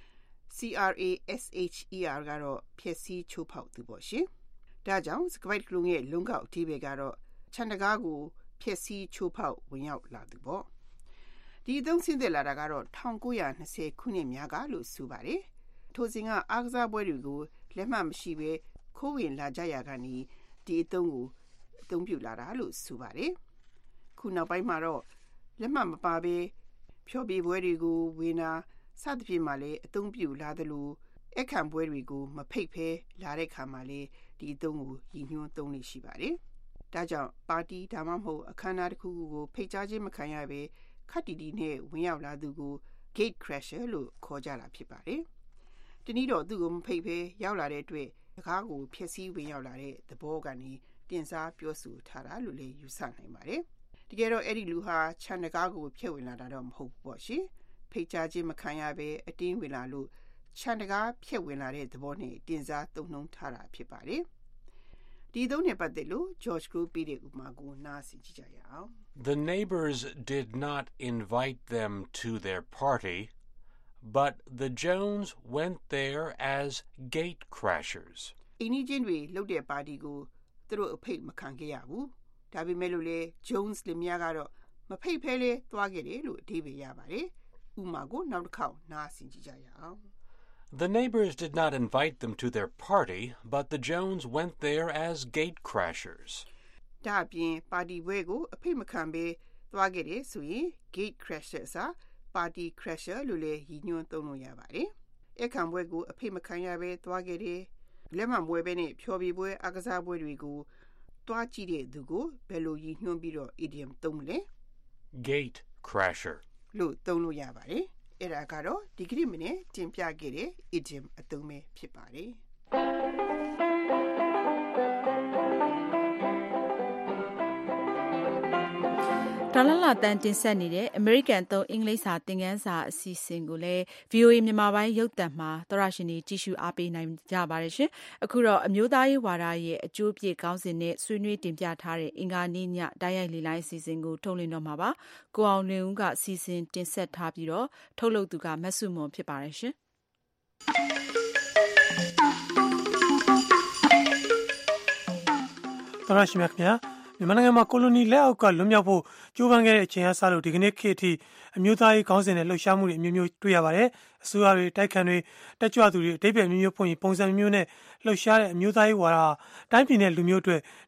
CRASHER ကတော့ဖျက်ဆီးချိုးဖောက်သူပေါ့ရှင်။ဒါကြောင့်စကားပိုက်ကလုံးရဲ့လုံကောက်အဓိပ္ပာယ်ကတော့ခြံတကားကိုဖျက်ဆီးချိုးဖောက်ဝင်ရောက်လာသူပေါ့။ဒီအသုံးဆင်းသက်လာတာကတော့1920ခုနှစ်များကလို့ဆိုပါတယ်။ထိုစဉ်ကအားကစားပွဲတွေကိုလက်မှတ်မရှိဘဲခိုးဝင်လာကြရကနေဒီအသုံးကိုအသုံးပြုလာတာလို့ဆိုပါတယ်။ခုနောက်ပိုင်းမှာတော့လက်မှတ်မပါဘဲဖျော်ဖြေပွဲတွေကိုဝင်လာစသဖြင့်မှလည်းအသုံးပြုလာသလိုအခမ်းပွဲတွေကိုမဖိတ်ဖဲလာတဲ့ခါမှလည်းဒီအသုံးကိုရည်ညွှန်းသုံးနေရှိပါတယ်။ဒါကြောင့်ပါတီဒါမှမဟုတ်အခမ်းအနားတစ်ခုခုကိုဖိတ်ကြားခြင်းမခံရဘဲခက်တီတီနဲ့ဝင်ရောက်လာသူကို gate crasher လို့ခေါ်ကြတာဖြစ်ပါတယ်။တနည်းတော့သူ့ကိုမဖိတ်ဖဲရောက်လာတဲ့အတွက်တကားကိုဖျက်ဆီးဝင်ရောက်လာတဲ့သဘောကနေတင်စားပြောဆိုထားတာလို့လည်းယူဆနိုင်ပါတယ်။တကယ်တော့အဲ့ဒီလူဟာခြံတကားကိုဖျက်ဝင်လာတာတော့မဟုတ်ဘူးပေါ့ရှင်။ဖိတ်ကြားခြင်းမခံရဘဲအတင်းဝင်လာလို့ခြံတကားဖျက်ဝင်လာတဲ့သဘောနဲ့တင်စားသုံးနှုန်းထားတာဖြစ်ပါတယ်။ဒီသုံးနဲ့ပတ်သက်လို့ George Group ပြတဲ့ဥပမာကိုနားဆင်ကြည့်ကြရအောင်။ The neighbors did not invite them to their party, but the Jones went there as gate crashers. အင်းကြီးတွေလှုပ်တဲ့ပါတီကိုသူတို့အဖိတ်မခံခဲ့ရဘူး။ဒါပေမဲ့လို့လေ Jones လင်မယားကတော့မဖိတ်ဖဲလေသွားခဲ့တယ်လို့အဓိပ္ပာယ်ရပါတယ်။ဥပမာကိုနောက်တစ်ခေါက်နားဆင်ကြည့်ကြရအောင်။ The neighbors did not invite them to their party, but the Jones went there as gate crashers. ဒါပြင်ပါတီပွဲကိုအဖိတ်မခံဘဲသွားခဲ့တယ်ဆိုရင် gate crasher စာပါတီ crasher လို့လည်းရည်ညွှန်းသုံးလို့ရပါတယ်။အခမ်းပွဲကိုအဖိတ်မခံရဘဲသွားခဲ့တယ်။လက်မှတ်ပွဲပဲနဲ့ဖျော်ဖြေပွဲအားကစားပွဲတွေကိုတွားကြည့်တဲ့သူကိုဘယ်လိုရည်ညွှန်းပြီးတော့ idiom သုံးမလဲ Gate crasher လို့သုံးလို့ရပါတယ်။အဲ့ဒါကတော့ဒီကနေ့မနေ့တင်ပြခဲ့တဲ့ idiom အသုံးပဲဖြစ်ပါတယ်။ဒေါ်လာတန်တင်ဆက်နေတဲ့ American သုံးအင်္ဂလိပ်စာသင်ခန်းစာအစီအစဉ်ကိုလည်း VOA မြန်မာပိုင်းရုပ်သံမှာသောရရှင်တွေကြည့်ရှုအားပေးနိုင်ကြပါတယ်ရှင်။အခုတော့အမျိုးသားရေးဝါဒရဲ့အကျိုးပြည့်ခေါင်းစဉ်နဲ့ဆွေးနွေးတင်ပြထားတဲ့အင်္ဂါနေ့ညတိုက်ရိုက်လေလိုင်းအစီအစဉ်ကိုထုတ်လွှင့်တော့မှာပါ။ကိုအောင်လွင်ဦးကအစီအစဉ်တင်ဆက်ထားပြီးတော့ထုတ်လုပ်သူကမဆုမွန်ဖြစ်ပါတယ်ရှင်။သောရရှင်များခင်ဗျာမြန်မာနိုင်ငံမှာကိုလိုနီလက်အောက်ကလွတ်မြောက်ဖို့ကြိုးပမ်းခဲ့တဲ့အချိန်အစားလို့ဒီကနေ့ခေတ်အထိအမျိုးသားရေးခေါင်းစဉ်နဲ့လှုပ်ရှားမှုတွေအမျိုးမျိုးတွေ့ရပါတယ်။အစိုးရတွေတိုက်ခတ်တွေတက်ကြွသူတွေအတိတ်ပဲမျိုးမျိုးဖွင့်ပုံစံမျိုးနဲ့လှုပ်ရှားတဲ့အမျိုးသားရေးဝါဒတိုင်းပြည်နဲ့လူမျိုးတွေ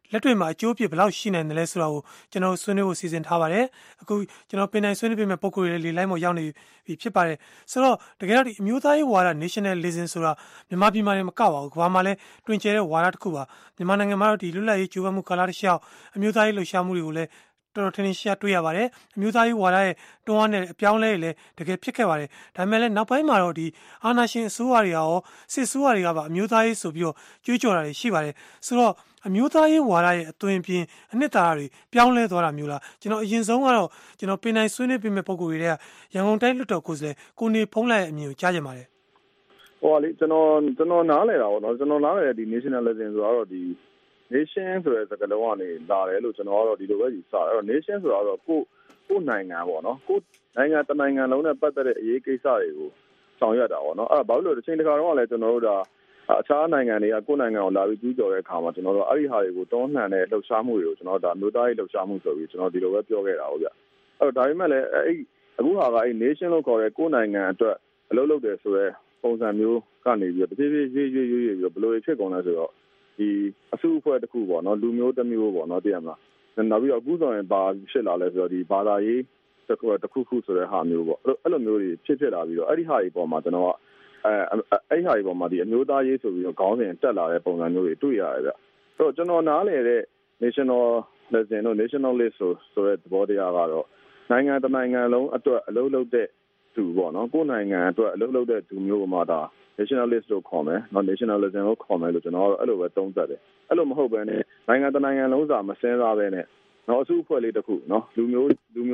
လက်တွေ့မှာအကျိုးအပြစ်ဘယ်လောက်ရှိနိုင်တယ်လဲဆိုတာကိုကျွန်တော်ဆွေးနွေးဖို့စီစဉ်ထားပါတယ်အခုကျွန်တော်ပင်နိုင်ဆွေးနွေးပေးမယ့်ပုံကိုယ်တွေလေလိုက်မော်ရောက်နေပြီဖြစ်ပါတယ်ဆိုတော့တကယ်တော့ဒီအမျိုးသားရေးဝါဒ nationalism ဆိုတာမြန်မာပြည်မှာလည်းမကပါဘူးကမ္ဘာမှာလည်းတွင်ကျဲတဲ့ဝါဒတစ်ခုပါမြန်မာနိုင်ငံမှာတော့ဒီလွတ်လပ်ရေးကြိုးပမ်းမှုကာလတစ်လျှောက်အမျိုးသားရေးလှုပ်ရှားမှုတွေကိုလည်းတော်တော်ထင်ထင်ရှားတွေ့ရပါတယ်အမျိုးသားရေးဝါဒရဲ့တွန်းအားနဲ့အပြောင်းလဲတွေလည်းတကယ်ဖြစ်ခဲ့ပါတယ်ဒါပေမဲ့လည်းနောက်ပိုင်းမှာတော့ဒီအာဏာရှင်အစိုးရတွေရောစစ်အစိုးရတွေကပါအမျိုးသားရေးဆိုပြီးတော့ကြွေးကြော်တာတွေရှိပါတယ်ဆိုတော့အမျိုးသားရေးဝါဒရဲ့အသွင်ပြင်အနှစ်သာရတွေပြောင်းလဲသွားတာမျိုးလားကျွန်တော်အရင်ဆုံးကတော့ကျွန်တော်ပင်နိုင်ဆွေးနွေးပေးမယ့်ပုံကိုယ်တွေကရန်ကုန်တိုင်းလွှတ်တော်ကိုယ်စားလှယ်ကိုနေဖုံးလိုက်ရဲ့အမြင်ကိုကြားကြပါတယ်ဟိုလေကျွန်တော်နားလဲတာပေါ့နော်ကျွန်တော်နားလဲတဲ့ဒီ nationalism ဆိုတော့ဒီ nation ဆိုတဲ့စကားလုံးကနေလာတယ်လို့ကျွန်တော်ကတော့ဒီလိုပဲယူဆတယ်အဲ့တော့ nation ဆိုတော့ကိုနိုင်ငံပေါ့နော်ကိုနိုင်ငံတစ်နိုင်ငံလုံးနဲ့ပတ်သက်တဲ့အရေးကိစ္စတွေကိုဆောင်ရွက်တာပေါ့နော်အဲ့ဒါဘာလို့လဲတစ်ချိန်တစ်ခါတော့လည်းကျွန်တော်တို့ဒါအခြားနိုင်ငံတွေကကိုယ်နိုင်ငံကိုလာပြီးကျူးကျော်တဲ့အခါမှာကျွန်တော်တို့အဲ့ဒီဟာတွေကိုတွန်းလှန်တဲ့လှုပ်ရှားမှုတွေကိုကျွန်တော်ဒါမျိုးသားရေးလှုပ်ရှားမှုဆိုပြီးကျွန်တော်ဒီလိုပဲပြောခဲ့တာဟုတ်ဗျအဲ့တော့ဒါပေမဲ့လည်းအခုဟာကnation လို့ခေါ်တဲ့ကိုယ်နိုင်ငံအတွက်အလုပ်လုပ်တယ်ဆိုတော့ပုံစံမျိုးကနေပြီးတော့တဖြည်းဖြည်းရွေ့ပြီးတော့ဘယ်လိုဖြစ်ကုန်လဲဆိုတော့ဒီအစုအဖွဲ့တစ်ခုပေါ့နော်လူမျိုးတစ်မျိုးပေါ့နော်သိရမလားနောက်ပြီးတော့အခုဆိုရင်ဘာဖြစ်လာလဲဆိုတော့ဒီဘာသာရေးတစ်ခုဆိုတဲ့ဟာမျိုးပေါ့အဲ့လိုမျိုးတွေဖြစ်လာပြီးတော့အဲ့ဒီဟာတွေပေါ်မှာကျွန်တော်ကအဲ့ဟာတွေပေါ်မှာဒီအမျိုးသားရေးဆိုပြီးတော့ခေါင်းစဉ်တက်လာတဲ့ပုံစံမျိုးတွေတွေ့ရတယ်ဗျအဲ့တော့ကျွန်တော်နားလည်တဲ့ nationalism တို့ nationalist ဆိုတဲ့သဘောတရားကတော့နိုင်ငံတစ်နိုင်ငံလုံးအတွက်အလုပ်လုပ်တဲ့သူပေါ့နော်ကိုယ်နိုင်ငံအတွက်အလုပ်လုပ်တဲ့သူမျိုးကမှဒါ nationalist လို့ခေါ်မယ်နော် nationalism လို့ခေါ်မယ်လို့ကျွန်တော်ကတော့အဲ့လိုပဲသုံးသပ်တယ်အဲ့လိုမဟုတ်ဘဲနဲ့နိုင်ငံတစ်နိုင်ငံလုံးစာမစင်းစားပဲနဲ့နော်အစုအဖွဲ့လေးတစ်ခုနော်လူမျိုး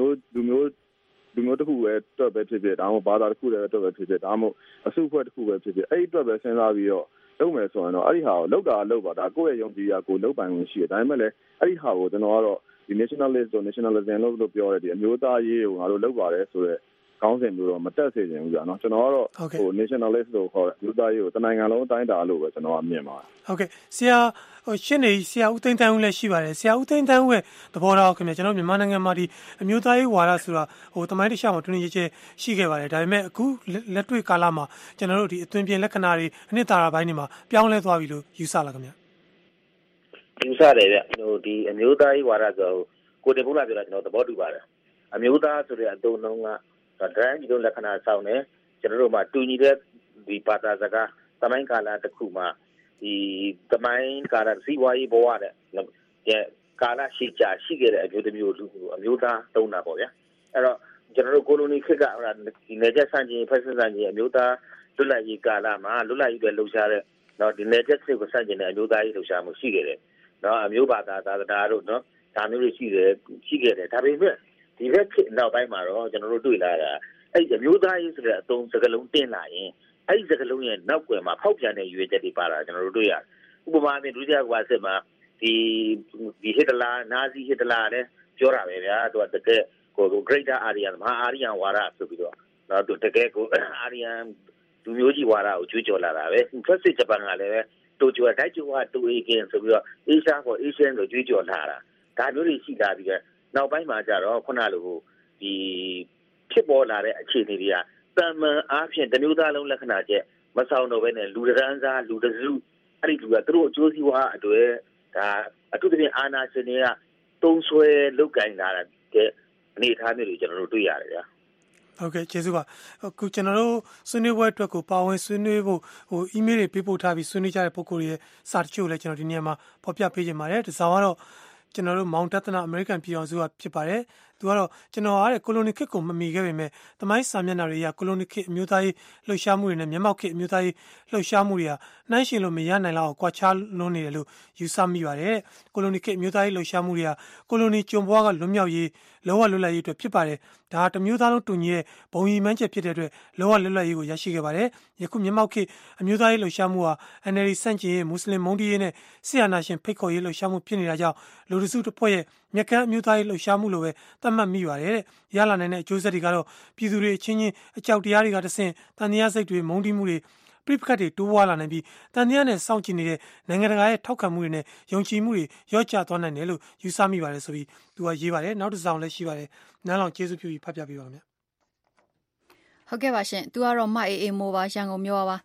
တစ်ခုပဲတွက်ပဲဖြစ်ဖြစ်ဒါမှမဟုတ်ဘာသာတစ်ခုလည်းတွက်ပဲဖြစ်ဖြစ်ဒါမှမဟုတ်အစုအဖွဲ့တစ်ခုပဲဖြစ်ဖြစ်အဲ့ဒီတွက်ပဲစဉ်းစားပြီးတော့လုပ်မယ်ဆိုရင်တော့အဲ့ဒီဟာကိုလောက်တာလောက်ပါဒါကိုယ့်ရဲ့ယုံကြည်ရာကိုလောက်ပိုင်ဝင်ရှိတယ်ဒါပေမဲ့လည်းအဲ့ဒီဟာကိုကျွန်တော်ကတော့ဒီ nationalist တို့ nationalism လို့ပြောရတဲ့ဒီအမျိုးသားရေးကိုငါတို့လောက်ပါတယ်ဆိုတော့ကောင်းစဉ်မျိုးတော့မတက်စေချင်ဘူးကြာနော်ကျွန်တော်ကတော့ဟို nationalist လို့ခေါ်တဲ့လူသားရေးကိုတနိုင်ငံလုံးအတိုင်းအတာလို့ပဲကျွန်တော်အမြင်ပါတယ်ဟုတ်ကဲ့ဆရာရှင်းနေဆရာဦးသိန်းတန်းဦးလည်းရှိပါတယ်ဆရာဦးသိန်းတန်းဦးရဲ့သဘောထားခင်ဗျကျွန်တော်မြန်မာနိုင်ငံမှာဒီအမျိုးသားရေးဝါဒဆိုတာဟိုတမိုင်းတခြားမှာတွင်ရကျရှိခဲ့ပါတယ်ဒါပေမဲ့အခုလက်တွေ့ကာလမှာကျွန်တော်တို့ဒီအသွင်ပြင်လက္ခဏာတွေအနှစ်သာရပိုင်းတွေမှာပြောင်းလဲသွားပြီလို့ယူဆလာခင်ဗျယူဆတယ်ဗျဟိုဒီအမျိုးသားရေးဝါဒဆိုကိုတင်ဖုန်းလာပြောတာကျွန်တော်သဘောတူပါတယ်အမျိုးသားဆိုတဲ့အတုံးလုံးကဒရန်ဒီလိုလက္ခဏာဆောင်နေကျွန်တော်တို့မှာတူညီတဲ့ဒီဘာသာစကားသမိုင်းကာလတစ်ခုမှာဒီသမိုင်းကာလစီးပွားရေးဘဝတဲ့ကာလရှိကြရှိခဲ့တဲ့အမျိုးမျိုးလူအမျိုးသားသုံးတာပေါ့ဗျာအဲ့တော့ကျွန်တော်တို့ကိုလိုနီခေတ်ကဟိုဒီနေချက်ဆန့်ကျင်ဖက်စစ်ဆန့်ကျင်အမျိုးသားလွတ်လပ်ရေးကာလမှာလွတ်လပ်ရေးတွေလှုပ်ရှားတဲ့နော်ဒီနေချက်စစ်ကိုဆန့်ကျင်တဲ့အမျိုးသားရေးလှုပ်ရှားမှုရှိခဲ့တယ်နော်အမျိုးဘာသာသာသနာတို့နော်ဒါမျိုးတွေရှိခဲ့တယ်ဒါပေမဲ့ဒီဘက်ခေတ်နောက်ပိုင်းမှာတော့ကျွန်တော်တို့တွေ့လာတာအဲ့ဒီအမျိုးသားရေးဆိုတဲ့အသုံးစကားလုံးတင်လာရင်အဲ့ဒီစကားလုံးရဲ့နောက်ွယ်မှာဖောက်ပြန်တဲ့ရွေးချက်တွေပါလာကျွန်တော်တို့တွေ့ရတယ်ဥပမာနဲ့ဒုတိယကမ္ဘာစစ်မှာဒီဟစ်တလာနာဇီဟစ်တလာလည်းပြောတာပဲဗျာသူကတကယ်ကို Greater Aryan မဟာအာရီယန်ဝါဒဆိုပြီးတော့တော့သူတကယ်ကိုအာရီယန်လူမျိုးကြီးဝါဒကိုကြွေးကြော်လာတာပဲဖက်စစ်ဂျပန်ကလည်းပဲတိုကျိုတိုက်ကျိုကတူအေကင်ဆိုပြီးတော့ Asia for Asian ကိုကြွေးကြော်လာတာဒါမျိုးတွေရှိလာပြီးတော့နောက်ပိုင်းမှာကျတော့ခုနလိုဒီဖြစ်ပေါ်လာတဲ့အခြေအနေတွေကတမန်အားဖြင့်တမျိုးသားလုံးလက္ခဏာချက်မဆောင်တော့ဘဲနဲ့လူတန်းစားလူတစုအဲ့ဒီလူကသူတို့အကျိုးစီးပွားအတွက်ဒါအထူးသဖြင့်အာဏာရှင်တွေကတုံးဆွဲလုတ်ကင်လာတဲ့အနေအထားမျိုးတွေကျွန်တော်တို့တွေ့ရတယ်ဗျာဟုတ်ကဲ့ကျေးဇူးပါအခုကျွန်တော်တို့ဆွေးနွေးပွဲအတွက်ကိုပါဝင်ဆွေးနွေးဖို့ဟို email တွေပေးပို့ထားပြီးဆွေးနွေးကြတဲ့ပုံကိုယ်ရဲ့စာတချို့လည်းကျွန်တော်ဒီနေရာမှာဖော်ပြပေးခြင်းပါတယ်ဒီဆောင်ကတော့ကျွန်တော်တို့မောင်တသနာအမေရိကန်ပြည်အောင်စုကဖြစ်ပါတယ်သူကတော့ကျွန်တော်အားတဲ့ကိုလိုနီခေတ်ကိုမမီခဲ့ပေမဲ့သမိုင်းစာမျက်နှာတွေအရကိုလိုနီခေတ်အမျိုးသားရေးလှုပ်ရှားမှုတွေနဲ့မြန်မာခေတ်အမျိုးသားရေးလှုပ်ရှားမှုတွေဟာနှိုင်းယှဉ်လို့မရနိုင်လောက်ကွာခြားလွန်းနေတယ်လို့ယူဆမိပါတယ်ကိုလိုနီခေတ်အမျိုးသားရေးလှုပ်ရှားမှုတွေဟာကိုလိုနီကျုံဘွားကလွတ်မြောက်ရေးလောကလွတ်လပ်ရေးအတွက်ဖြစ်ပါတယ်ဒါဟာတမျိုးသားလုံးတူညီတဲ့ဘုံရည်မှန်းချက်ဖြစ်တဲ့အတွက်လောကလွတ်လပ်ရေးကိုရရှိခဲ့ပါတယ်ယခုမြန်မာခေတ်အမျိုးသားရေးလှုပ်ရှားမှုဟာ NLD စန့်ကျင်ရေးမွတ်စလင်မုန်းတီးရေးနဲ့ဆီယနာရှင်ဖိတ်ခေါ်ရေးလှုပ်ရှားမှုဖြစ်နေတာကြောင့်လူတစုတစ်ဖွဲ့ရဲ့မြက်ကမ်းအမျိုးသားရေးလှုပ်ရှားမှုလိုပဲသတ်မှတ်မိပါတယ်တဲ့ရလာနိုင်တဲ့အကျိုးဆက်တွေကတော့ပြည်သူတွေအချင်းချင်းအကြောက်တရားတွေကတဆင့်တန်တရားစိတ်တွေမုန်းတီးမှုတွေပြိပခတ်တွေတိုးပွားလာနိုင်ပြီးတန်တရားနဲ့စောင့်ကြည့်နေတဲ့နိုင်ငံတကာရဲ့ထောက်ခံမှုတွေနဲ့ယုံကြည်မှုတွေရော့ကျသွားနိုင်တယ်လို့ယူဆမိပါတယ်ဆိုပြီးသူကရေးပါတယ်နောက်တစ်စောင်လည်းရှိပါတယ်နားလောင်ကျေးဇူးပြုပြီးဖတ်ပြပေးပါမယ်ဟုတ်ကဲ့ပါရှင်သူကတော့မအေးအေးမိုးပါရန်ကုန်မြို့ပါ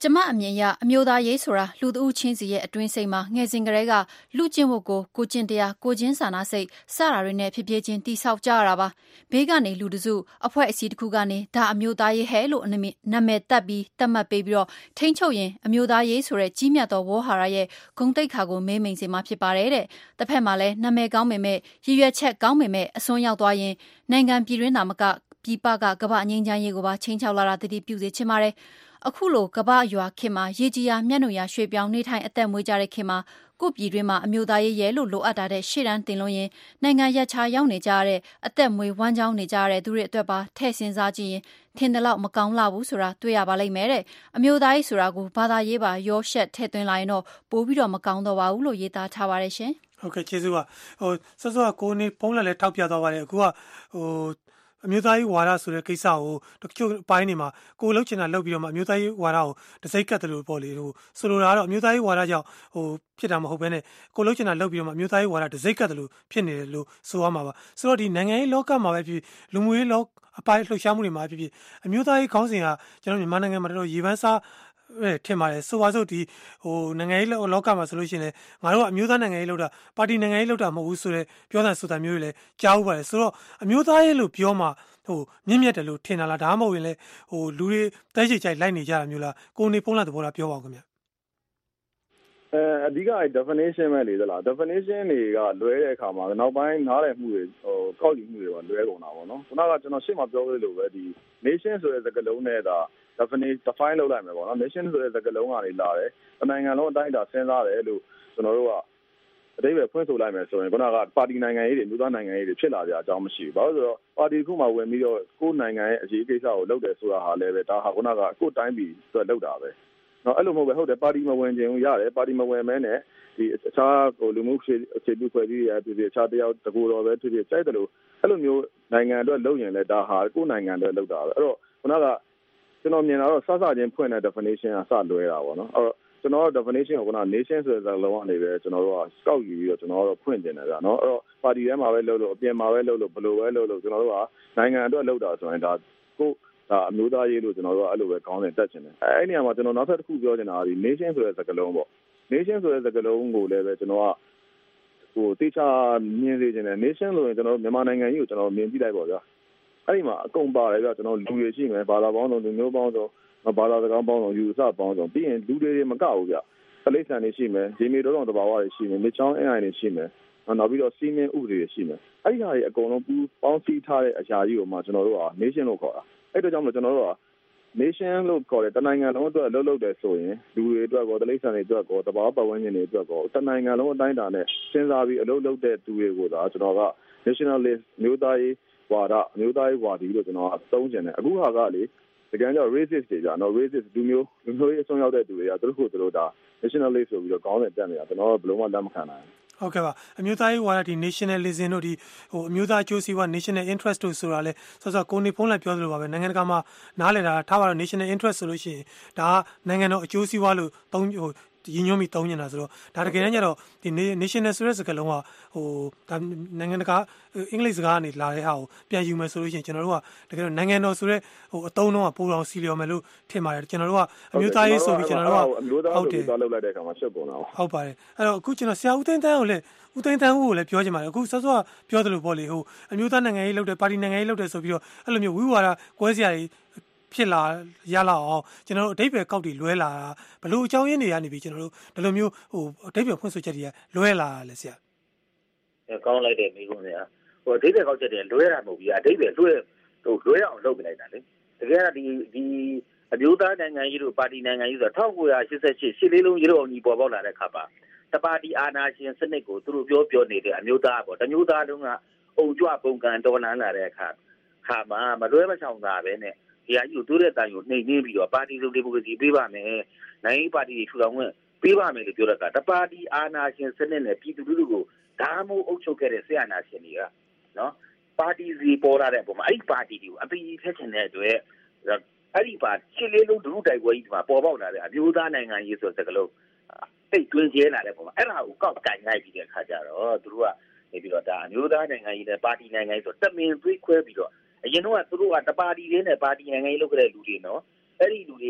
ကျမအမြင်အရအမျိုးသားရေးဆိုတာလူတဦးချင်းစီရဲ့အတွင်းစိတ်မှာငယ်စဉ်ကတည်းကလူကျင့်ဝတ်ကိုကျင့်တရားကိုချင်းစာနာစိတ်စတာတွေနဲ့ဖြစ်ဖြစ်ချင်းတိဆောက်ကြရတာပါဘေးကနေလူတစုအဖွဲ့အစည်းတစ်ခုကနေဒါအမျိုးသားရေးဟဲလို့နာမည်တက်ပြီးတတ်မှတ်ပေးပြီးတော့ထိန်းချုပ်ရင်အမျိုးသားရေးဆိုတဲ့ကြီးမြတ်သောဝေါ်ဟာရရဲ့ဂုဏ်သိက္ခာကိုမေးမိန်စေမှာဖြစ်ပါတယ်တဲ့တစ်ဖက်မှာလည်းနာမည်ကောင်းပေမဲ့ရည်ရွယ်ချက်ကောင်းပေမဲ့အစွန်းရောက်သွားရင်နိုင်ငံပြည်တွင်းသာမကပြည်ပကကမ္ဘာငြိမ်းချမ်းရေးကိုပါချိန်ချောက်လာတာတတိပြုစေချင်ပါတယ်အခုလိုကမ္ဘာရွာခင်မှာရေကြီးရာမျက်နှာရွှေပြောင်းနေထိုင်အသက်မွေးကြတဲ့ခင်မှာကိုပြည်တွင်းမှာအမျိုးသားရေးရဲလို့လိုအပ်တာတဲ့ရှေ့တန်းတင်လို့ရင်နိုင်ငံရက်ခြားရောက်နေကြတဲ့အသက်မွေးဝမ်းကြောင်းနေကြတဲ့သူတွေအတွက်ပါထည့်စင်စားကြည့်ရင်ထင်တယ်လို့မကောင်းလာဘူးဆိုတာတွေ့ရပါလိမ့်မယ်တဲ့အမျိုးသားရေးဆိုတာကိုဘာသာရေးပါရောရှက်ထည့်သွင်းလာရင်တော့ပိုပြီးတော့မကောင်းတော့ပါဘူးလို့ရေးသားထားပါတယ်ရှင်ဟုတ်ကဲ့ကျေးဇူးပါစောစောကကိုနေပုံးလည်းထောက်ပြသွားပါတယ်အခုကအမျိုးသားရေးဝါဒဆိုတဲ့ကိစ္စကိုတချို့ပိုင်းနေမှာကိုလှုပ်ချင်တာလှုပ်ပြီးတော့မှအမျိုးသားရေးဝါဒကိုတစိုက်ကတ်တယ်လို့ပေါ့လေဆိုလိုတာကတော့အမျိုးသားရေးဝါဒကြောင့်ဖြစ်တာမဟုတ်ဘဲနဲ့ကိုလှုပ်ချင်တာလှုပ်ပြီးတော့မှအမျိုးသားရေးဝါဒတစိုက်ကတ်တယ်လို့ဖြစ်နေတယ်လို့ဆိုရမှာပါဆိုတော့ဒီနိုင်ငံရေးလောကမှာပဲဖြစ်လူမှုရေးလောအပိုင်းလှုပ်ရှားမှုတွေမှာဖြစ်အမျိုးသားရေးခေါင်းစဉ်ကကျွန်တော်မြန်မာနိုင်ငံမှာတော့ရေပန်းစားထင်ပါတယ်ဆိုပါစို့ဒီနိုင်ငံရေးလောကမှာဆိုလို့ရှိရင်လေငါတို့ကအမျိုးသားနိုင်ငံရေးလောက်တာပါတီနိုင်ငံရေးလောက်တာမဟုတ်ဘူးဆိုတော့ပြောတာဆိုတာမျိုးတွေလည်းကြားဥပါတယ်ဆိုတော့အမျိုးသားရေးလို့ပြောမှမြင့်မြတ်တယ်လို့ထင်တာလားဒါမှမဟုတ်ရင်လေလူတွေတိုက်ချိတ်ချိုက်လိုက်နေကြတာမျိုးလားကိုနေဖုံးလာသဘောလားပြောပါဦးခင်ဗျအဓိက definition ပဲလေသလား definition တွေကလွဲတဲ့အခါမှာနောက်ပိုင်းနားလည်မှုတွေကောက်ယူမှုတွေပါလွဲကုန်တာပေါ့နော်ခုနကကျွန်တော်ရှေ့မှာပြောခဲ့လို့ပဲဒီ nation ဆိုတဲ့စကားလုံးနဲ့ဒါ define လုပ်လိုက်မယ်ပေါ့နော် nation ဆိုတဲ့စကားလုံးကနေလာတယ်။နိုင်ငံလုံးအတိုင်းအတာစဉ်းစားတယ်လို့ကျွန်တော်တို့ကအတိတ်ပဲဖွင့်ဆိုလိုက်မယ်ဆိုရင်ခုနကပါတီနိုင်ငံရေးတွေလူသားနိုင်ငံရေးတွေဖြစ်လာကြအကြောင်းမရှိဘူး။ဘာလို့ဆိုတော့ပါတီခုမှဝင်ပြီးတော့ကိုယ်နိုင်ငံရဲ့အရေးကိစ္စကိုလုပ်တယ်ဆိုတာဟာလည်းပဲဒါဟာခုနကကိုယ်တိုင်းပြည်အတွက်လုပ်တာပဲ။နော်အဲ့လိုမဟုတ်ပဲဟုတ်တယ်ပါတီမဝင်ခြင်းရတယ်ပါတီမဝင်မဲနဲ့ဒီအခြားလူမှုအခြေပြုဖွဲ့စည်းရပြည်အခြားတယောက်တကူတော်ပဲဖြစ်ဖြစ်စိုက်တယ်လို့အဲ့လိုမျိုးနိုင်ငံအတွက်လုပ်ရင်လည်းဒါဟာကိုယ်နိုင်ငံအတွက်လုပ်တာပဲအဲ့တော့ခုနကကျွန်တော်မြင်တာတော့စစချင်းဖွင့်တဲ့ definition ကစလွဲတာပေါ့နော်အဲ့တော့ကျွန်တော်တို့ definition ကိုက nation ဆိုတဲ့စကားလုံးကနေပဲကျွန်တော်တို့က scout ယူပြီးတော့ကျွန်တော်တို့ဖွင့်တင်တယ်ဗျာနော်အဲ့တော့ပါတီထဲမှာပဲလုပ်လို့အပြင်မှာပဲလုပ်လို့ဘယ်လိုပဲလုပ်လို့ကျွန်တော်တို့ကနိုင်ငံအတွက်လုပ်တာဆိုရင်ဒါကိုဒါအမျိုးသားရေးလို့ကျွန်တော်တို့ကအဲ့လိုပဲခေါင်းစဉ်တက်ချင်တယ်အဲ့ဒီနေရာမှာကျွန်တော်နောက်ထပ်တစ်ခုပြောချင်တာကဒီ nation ဆိုတဲ့စကားလုံးပေါ့ nation ဆိုတဲ့စကားလုံးကိုလည်းပဲကျွန်တော်ကတေချာမြင်စေချင်တယ် nation လို့ရင်ကျွန်တော်တို့မြန်မာနိုင်ငံကြီးကိုကျွန်တော်မြင်ကြည့်လိုက်ပါဗျာအဲ့ဒီမှာအကုန်ပါတယ်ဗျာကျွန်တော်လူတွေရှိမယ်ဘာသာပေါင်းစုံလူမျိုးပေါင်းစုံဘာသာစကားပေါင်းစုံယူဆပေါင်းစုံပြီးရင်လူတွေမကဘူးဗျာခလိဆန်တွေရှိမယ်ဂျေမီတော်တော်တဘာဝတွေရှိမယ်မြချောင်းအင်အိုင်တွေရှိမယ်နောက်ပြီးတော့စီမင်းဥပဒေတွေရှိမယ်အဲ့ဒီဟာတွေအကုန်လုံးပူပေါင်းစည်းထားတဲ့အရာကြီးကိုမှကျွန်တော်တို့က nation လို့ခေါ်တာအဲ့ဒါကြောင့်မို့ကျွန်တော်တို့က nation လို့ခေါ်တဲ့တနိုင်ငံလုံးအတွက်လှုပ်လှုပ်တယ်ဆိုရင်လူတွေအတွက်ကောတလိဆန်တွေအတွက်ကောတဘာဝပတ်ဝန်းကျင်တွေအတွက်ကောတနိုင်ငံလုံးအတိုင်းအတာနဲ့စဉ်းစားပြီးအလုပ်လုပ်တဲ့သူတွေကိုဒါကျွန်တော်က nationalist မျိုးသားရေးဝါဒမျိုးသားရေးဝါဒီလို့ကျွန်တော်ကသုံးချင်တယ်အခုဟာကလေတကယ်တော့ racist တွေကြာနော် racist လူမျိုးရေးအစွန်းရောက်တဲ့သူတွေကသူတို့ဒါ nationalist ဆိုပြီးတော့ခေါင်းစဉ်တက်နေတာကျွန်တော်တို့ဘယ်လိုမှလက်မခံနိုင်ဘူးဟုတ်ကဲ့ပါအမျိုးသားရေးဝါဒဒီ nationalism တို့ဒီအမျိုးသားအကျိုးစီးပွား national interest တို့ဆိုတာလဲဆောစောကိုနေဖုံးလိုက်ပြောသလိုပါပဲနိုင်ငံတကာမှာနားလည်တာထားပါတော့ national interest ဆိုလို့ရှိရင်ဒါကနိုင်ငံတော်အကျိုးစီးပွားလို့ရင်းညွှန်းပြီးသုံးနေတာဆိုတော့ဒါတကယ်တမ်းကျတော့ဒီ national ဆိုတဲ့စကားလုံးကဒါနိုင်ငံတကာအင်္ဂလိပ်စကားကနေလာတဲ့ဟာကိုပြန်ယူမယ်ဆိုလို့ရှိရင်ကျွန်တော်တို့ကတကယ်တော့နိုင်ငံတော်ဆိုတဲ့အသုံးအနှုန်းကပိုအောင်စီလျော်မယ်လို့ထင်ပါတယ်ကျွန်တော်တို့ကအမျိုးသားရေးဆိုပြီးကျွန်တော်တို့ကအမျိုးသားရေးသွားလုပ်လိုက်တဲ့အခါမှာရှုပ်ကုန်တာဟုတ်ပါတယ်အဲ့တော့အခုကျွန်တော်ဆရာဦးသိန်းတန်းကိုလည်းဦးသိန်းတန်းဦးကိုလည်းပြောချင်ပါတယ်အခုစောစောကပြောသလိုပေါ့လေအမျိုးသားနိုင်ငံရေးလုပ်တယ်ပါတီနိုင်ငံရေးလုပ်တယ်ဆိုပြီးတော့အဲ့လိုမျိုးဝိဝါဒကွဲစရာတွေဖြစ်လာရလာအောင်ကျွန်တော်တို့အတိတ်ပဲကောက်တီလွဲလာတာဘလို့အကြောင်းရင်းတွေကနေပြီးကျွန်တော်တို့ဒီလိုမျိုးအတိတ်ပဲဖွင့်ဆိုချက်တွေကလွဲလာတာလေဆရာကောင်းလိုက်တဲ့မိကုန်းတွေကအတိတ်ပဲကောက်ချက်တွေလွဲတာမဟုတ်ဘူးအတိတ်ပဲလွဲအောင်လုပ်ပြလိုက်တာလေတကယ်ကဒီအမျိုးသားနိုင်ငံရေးတို့ပါတီနိုင်ငံရေးဆိုတော့1988ရှစ်လေးလုံးရေတော်ကြီးပေါ်ပေါက်လာတဲ့ခါပါတပါတီအာဏာရှင်စနစ်ကိုသူတို့ပြောနေတဲ့အမျိုးသားပေါ့တမျိုးသားလုံးကအုံကြွပုံကန်တော်လန်းလာတဲ့အခါမှာမလွဲမချောင်တာပဲနဲ့ဒီအကြီးကိုတိုးတဲ့တိုင်ကိုနှိမ်နှင်းပြီးတော့ပါတီစုံဒီမိုကရေစီပေးပါမယ်နိုင်ငံပါတီတွေထူထောင်ခွင့်ပေးပါမယ်လို့ပြောတာကတပါတီအာဏာရှင်စနစ်နဲ့ပြည်သူလူထုကိုဓာမိုးအုပ်ချုပ်ခဲ့တဲ့ဆရာနာရှင်တွေကနော်ပါတီစီပေါ်လာတဲ့အပေါ်မှာအဲ့ဒီပါတီတွေကိုအပီးဖက်ချင်တဲ့အတွက်အဲ့ဒီပါရှစ်လေးလုံးဒုတိုက်ပွဲကြီးဒီမှာပေါ်ပေါက်လာတဲ့အမျိုးသားနိုင်ငံရေးဆိုတဲ့စကားလုံးတိတ်တွင်းကျဲလာတဲ့ပုံမှာအဲ့ဒါကိုကောက်ကင်လိုက်ပြီးတဲ့အခါကျတော့သူတို့ကနေပြီးတော့ဒါအမျိုးသားနိုင်ငံရေးနဲ့ပါတီနိုင်ငံရေးဆိုတမင်သွေးခွဲပြီးတော့အရင်တော့သူတို့ကတပါတီလေးနဲ့ပါတီနိုင်ငံရေးလုပ်ခဲ့တဲ့လူတွေနော်အဲ့ဒီလူတွေက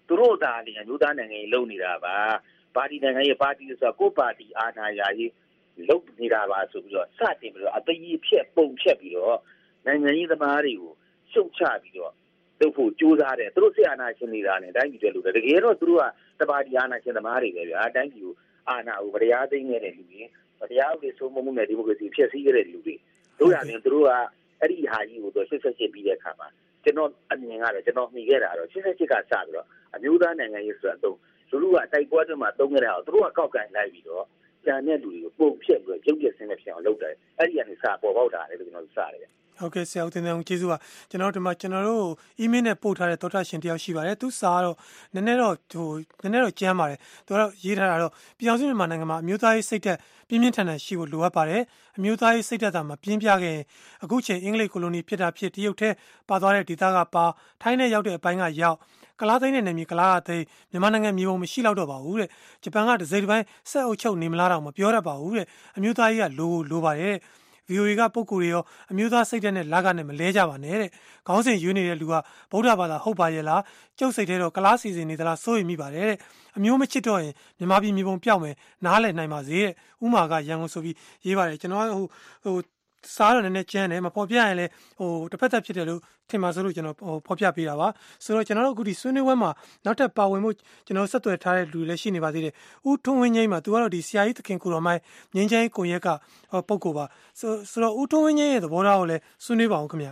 သူတို့သာလည်းအမျိုးသားနိုင်ငံရေးလုပ်နေတာပါပါတီနိုင်ငံရေးပါတီဆိုတော့ကိုပါတီအာဏာရရေးလုပ်နေတာပါဆိုပြီးတော့စတင်ပြီးတော့အသေးဖြက်ပုံဖြက်ပြီးတော့နိုင်ငံရေးသမားတွေကိုရှုတ်ချပြီးတော့လုပ်ဖို့ကြိုးစားတယ်သူတို့စစ်အာဏာရှင်နေတာနဲ့တိုင်းပြည်တွေလို့တကယ်တော့သူတို့ကတပါတီအာဏာရှင်သမားတွေပဲဗျာတိုင်းပြည်ကိုအာဏာကိုတရားသိမ်းခဲ့တဲ့လူတွေတရားဥပဒေစိုးမိုးမှုနဲ့ဒီမိုကရေစီဖျက်ဆီးခဲ့တဲ့လူတွေတို့ရတယ်သူတို့ကအဲ့ဒီဟာကြီးကိုတော့88ပြီးတဲ့အခါမှာကျွန်တော်အမြင်ကတော့ကျွန်တော်မှီခဲ့တာတော့88ကစပြီးတော့အမျိုးသားနိုင်ငံရေးဆိုတော့လူလူကတိုက်ပွဲတွေမှာတုံးခဲ့တာကိုသူတို့ကကောက်ကန်လိုက်ပြီးတော့ကျန်တဲ့လူတွေကိုပုံဖြတ်ပြီးရုပ်ရည်စင်းနဲ့ဖြစ်အောင်လုပ်တယ်အဲ့ဒီကနေစပေါ်ပေါက်တာလေလို့ကျွန်တော်စရတယ်ဟုတ်ကဲ့ဆရာဦးတင်အောင်ကျေးဇူးပါကျွန်တော်တို့အီးမေးလ်နဲ့ပို့ထားတဲ့သောတာရှင်တယောက်ရှိပါတယ်သူစာကတော့နည်းနည်းတော့ကျမ်းပါတယ်သူကတော့ရေးထားတာတော့ပြည်အောင်စုမြန်မာနိုင်ငံမှာအမျိုးသားရေးစိတ်သက်ပြင်းပြင်းထန်ထန်ရှိဖို့လိုအပ်ပါတယ်အမျိုးသားရေးစိတ်သက်သာမှာပြင်းပြခဲ့ရင်အခုချိန်အင်္ဂလိပ်ကိုလိုနီဖြစ်တာဖြစ်တရုတ်ထဲပါသွားတဲ့ဒေသကပါထိုင်းနဲ့ရောက်တဲ့အပိုင်းကရောက်ကလားသိန်းနဲ့နေမြေကလားသိန်းမြန်မာနိုင်ငံမြေပုံမရှိတော့ပါဘူးတဲ့ဂျပန်ကတစ်စိတ်တစ်ပိုင်းဆက်အုပ်ချုပ်နေမလားတော့မပြောတတ်ပါဘူးတဲ့အမျိုးသားရေးကလိုပါတယ်VOA ကပုံကိုယ်တွေရောအမျိုးသားစိတ်ဓာတ်နဲ့လကနဲ့မလဲကြပါနဲ့တဲ့ခေါင်းစဉ်ရွေးနေတဲ့လူကဗုဒ္ဓဘာသာဟုတ်ပါရဲ့လားကျုပ်စိတ်ထဲတော့ကလားစီစဉ်နေသလားစိုးရိမ်မိပါတယ်တဲ့အမျိုးမချစ်တော့ရင်မြန်မာပြည်မြေပုံပြောက်မယ်နားလည်နိုင်ပါစေတဲ့ဥမာကရန်ကုန်ဆိုပြီးရေးပါတယ်ကျွန်တော်ဟိုစားတော့နည်းနည်းကျန်းတယ်မပေါ်ပြရင်လည်းတစ်ဖက်သက်ဖြစ်တယ်လို့ထင်ပါဆိုလို့ကျွန်တော်ဖော်ပြပေးတာပါဆိုတော့ကျွန်တော်တို့အခုဒီဆွေးနွေးပွဲမှာနောက်ထပ်ပါဝင်မှုကျွန်တော်ဆက်သွယ်ထားတဲ့လူတွေလည်းရှိနေပါသေးတယ်ဦးထွန်းဝင်းငိမ့်မှာသူကတော့ဒီဆရာကြီးသခင်ကိုတော်မိုင်းငင်းချိုင်းကိုရက်ကပုဂ္ဂိုလ်ပါဆိုတော့ဦးထွန်းဝင်းငိမ့်ရဲ့သဘောထားကိုလည်းဆွေးနွေးပါအောင်ခင်ဗျ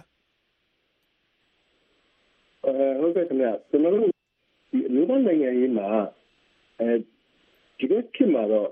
ဟုတ်ကဲ့ခင်ဗျကျွန်တော်တို့ဒီအမျိုးသားနိုင်ငံရေးမှာဒီကခေတ်မှာတော့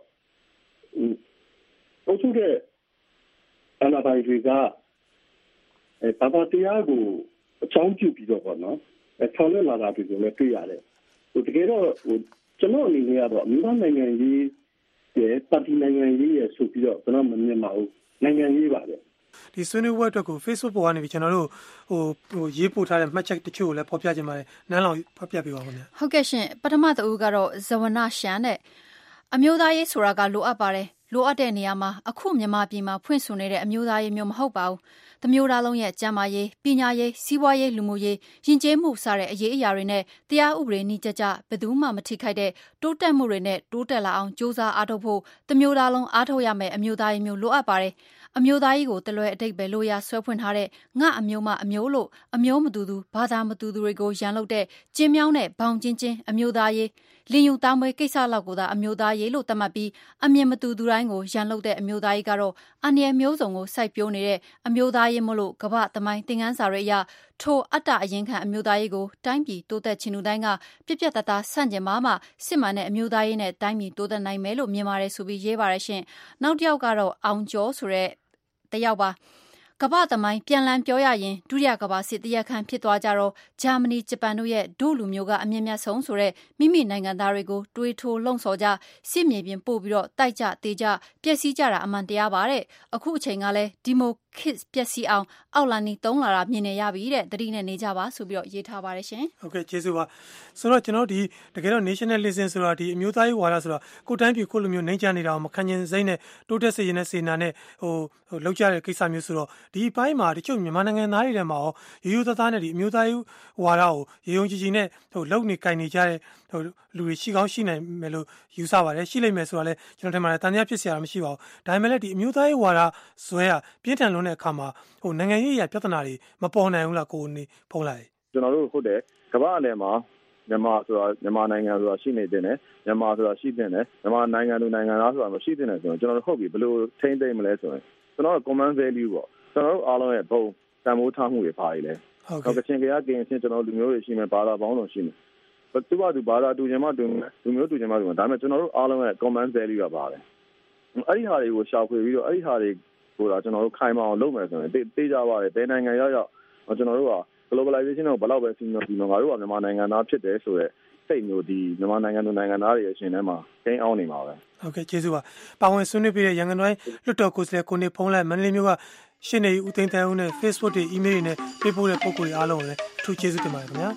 အုပ်ချုပ်တဲ့အနာပိုင်တွေကဘာသာတရားကိုအချောင်းပြုပြီးတော့ပေါ့နော်ဆောင်းလက်လာတာတွေကိုလည်းတွေ့ရတယ်ဟိုတကယ်တော့ကျွန်တော်အနေနဲ့ကတော့အမျိုးသားနိုင်ငံရေးရဲ့ပါတီနိုင်ငံရေးရဲ့ဆိုပြီးတော့ကျွန်တော်မမြင်ပါဘူးနိုင်ငံရေးပါပဲဒီဆွေးနွေးပွဲအတွက်ကို Facebook ပေါ်ကနေပြီးကျွန်တော်တို့ဟိုရေးပို့ထားတဲ့မှတ်ချက်တချို့ကိုလည်းဖော်ပြခြင်းပါတယ်နန်းလောင်ဖော်ပြပေးပါဦးခင်ဗျဟုတ်ကဲ့ရှင်ပထမတူကတော့ဇဝနရှန်နဲ့အမျိုးသားရေးဆိုတာကလိုအပ်ပါတယ်လိုအပ်တဲ့နေရာမှာအခုမြန်မာပြည်မှာဖွင့်ဆိုနေတဲ့အမျိုးသားရေးမျိုးမဟုတ်ပါဘူး။တစ်မျိုးသားလုံးရဲ့ကျန်းမာရေး၊ပညာရေး၊စီးပွားရေးလူမှုရေးယဉ်ကျေးမှုစတဲ့အရေးအရာတွေနဲ့တရားဥပဒေနည်းကျဘယ်သူမှမထိခိုက်တဲ့တိုးတက်မှုတွေနဲ့တိုးတက်လာအောင်စ조사အားထုတ်ဖို့တစ်မျိုးသားလုံးအားထုတ်ရမယ်အမျိုးသားရေးမျိုးလိုအပ်ပါတယ်။အမျိုးသားရေးကိုတလွဲအတိတ်ပဲလို့ရဆွဲဖွင့်ထားတဲ့ငါအမျိုးမအမျိုးလို့အမျိုးမတူသူဘာသာမတူသူတွေကိုရန်လုပ်တဲ့ကျင်းမြောင်းတဲ့ဘောင်ချင်းအမျိုးသားရေးလင်းယူတောင်းပွဲကိစ္စလောက်ကိုသာအမျိုးသားရေးလို့သတ်မှတ်ပြီးအမြင်မတူသူတိုင်းကိုရန်လုပ်တဲ့အမျိုးသားရေးကတော့အန္တရာယ်မျိုးစုံကိုစိုက်ပျိုးနေတဲ့အမျိုးသားရေးမလို့ကမ္ဘာသမိုင်းသင်ခန်းစာတွေအရထိုအတ္တအရင်ခံအမျိုးသားရေးကိုတိုင်းပြည်တိုးတက်ချင်သူတိုင်းကပြက်ပြက်တသားဆန့်ကျင်မှစစ်မှန်တဲ့အမျိုးသားရေးနဲ့တိုင်းပြည်တိုးတက်နိုင်မယ်လို့မြင်ပါတယ်ဆိုပြီးရေးပါတယ်ရှင်နောက်တစ်ယောက်ကတော့အောင်ကျော်ဆိုတဲ့တယောက်ပါကမ္ဘာသမိုင်းပြန်လည်ပြောရရင်ဒုတိယကမ္ဘာစစ်တရားခံဖြစ်သွားကြတော့ဂျာမနီဂျပန်တို့ရဲ့ဒုလူမျိုးကအမြင့်မြတ်ဆုံးဆိုတဲ့မိမိနိုင်ငံသားတွေကိုတွေးထိုးလှုံ့ဆော်ကြစစ်မြေပြင်ပို့ပြီးတော့တိုက်ကြတေးကြပျက်စီးကြတာအမှန်တရားပါတဲ့အခုအချိန်ကလည်းဒီမိုခစ်ပျက်စီးအောင်အောက်လန်နီတုံးလာတာမြင်နေရပြီတဲ့တတိနဲ့နေကြပါဆိုပြီးတော့ရေးထားပါတယ်ရှင်ဟုတ်ကဲ့ကျေးဇူးပါဆိုတော့ကျွန်တော်ဒီတကယ်တော့ nationalism ဆိုတာဒီအမျိုးသားရေးဝါဒဆိုတာကိုတိုင်းပြည်ကိုလူမျိုးနှိမ့်ချနေတာကိုမခံကျင်စိမ့်နဲ့တိုးတက်စေရင်နဲ့စေနာနဲ့ဟိုလောက်ကြတဲ့ကိစ္စမျိုးဆိုတော့ဒီအပိုင်းမှာတချို့မြန်မာနိုင်ငံသားတွေထဲမှာရောရိုးရိုးသားသားနဲ့ဒီအမျိုးသားရေးဝါဒကိုရေုံကြည်ကြည်နဲ့လုံနေကင်နေကြတဲ့လူတွေရှိကောင်းရှိနိုင်မယ်လို့ယူဆပါတယ်ရှိလိမ့်မယ်ဆိုတာလည်းကျွန်တော်ထင်ပါတယ်တန်တရားဖြစ်စရာမရှိပါဘူးဒါပေမဲ့လည်းဒီအမျိုးသားရေးဝါဒဇွဲကပြင်းထန်လွန်းတဲ့အခါမှာနိုင်ငံရေးအရာပြဿနာတွေမပေါ်နိုင်ဘူးလားကိုနေဖုံးလိုက်ကျွန်တော်တို့ဟုတ်တယ်ကမ္ဘာအလယ်မှာမြန်မာဆိုတာမြန်မာနိုင်ငံဆိုတာရှိနေတယ်မြန်မာဆိုတာရှိတဲ့မြန်မာနိုင်ငံသူနိုင်ငံသားဆိုတာမရှိတဲ့ဆိုတော့ကျွန်တော်တို့ဟုတ်ပြီဘယ်လိုထိမ့်သိမ့်မလဲဆိုရင်ကျွန်တော်တို့ common value ပေါ့ကျွန်တော်တို့အားလုံးရဲ့ဘုံတန်ဖိုးထားမှုတွေပါရည်လေဟုတ်ကဲ့ချင်းကြကင်းချင်းကျွန်တော်လူမျိုးတွေရှိမယ်ဘာသာပေါင်းစုံရှိမယ်သူကသူဘာသာတူချင်မှတူမယ်လူမျိုးတူချင်မှတူမယ်ဒါပေမဲ့ကျွန်တော်တို့အားလုံးရဲ့ common value ကပါတယ်အဲ့ဒီဟာတွေကိုရှောက်ခွေပြီးတော့အဲ့ဒီဟာတွေကိုတော့ကျွန်တော်တို့ခိုင်မာအောင်လုပ်မယ်ဆိုရင်တေးကြပါတယ်ဘယ်နိုင်ငံရောက်ကျွန်တော်တို့က globalization ကိုဘယ်တော့ပဲစီမံပြီးတော့ငါတို့ကမြန်မာနိုင်ငံသားဖြစ်တယ်ဆိုတော့စိတ်မျိုးဒီမြန်မာနိုင်ငံသူနိုင်ငံသားတွေရဲ့ရှင်ထဲမှာဂိမ်းအောင်နေမှာပဲဟုတ်ကဲ့ကျေးဇူးပါပါဝင်ဆွေးနွေးပြတဲ့ရန်ကုန်တိုင်းလွှတ်တော်ကိုယ်စားလှယ်ကိုနေဖုံးလိုက်မန္တလေးမြို့ကရှင်းနေဦးသိန်းတန်းဦးနဲ့ Facebook တွေ email တွေနဲ့ပေးပို့တဲ့ပုံကိုယ်တွေအားလုံးကိုလည်းအထူးကျေးဇူးတင်ပါတယ်ခင်ဗျာ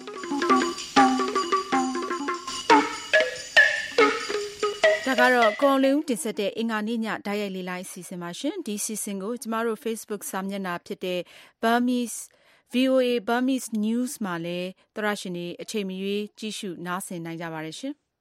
ဒါကတော့ကွန်လင်းတင်ဆက်တဲ့အင်္ဂါနေ့ညဓာတ်ရိုက်လေးလိုင်းအစီအစဉ်ပါရှင်ဒီစီစဉ်ကိုကျမတို့ Facebook စာမျက်နှာဖြစ်တဲ့ Burmese VOA Burmese News မှာလည်းသရရှင်တွေအချိန်မရွေးကြည့်ရှုနားဆင်နိုင်ကြပါတယ်ရှင်။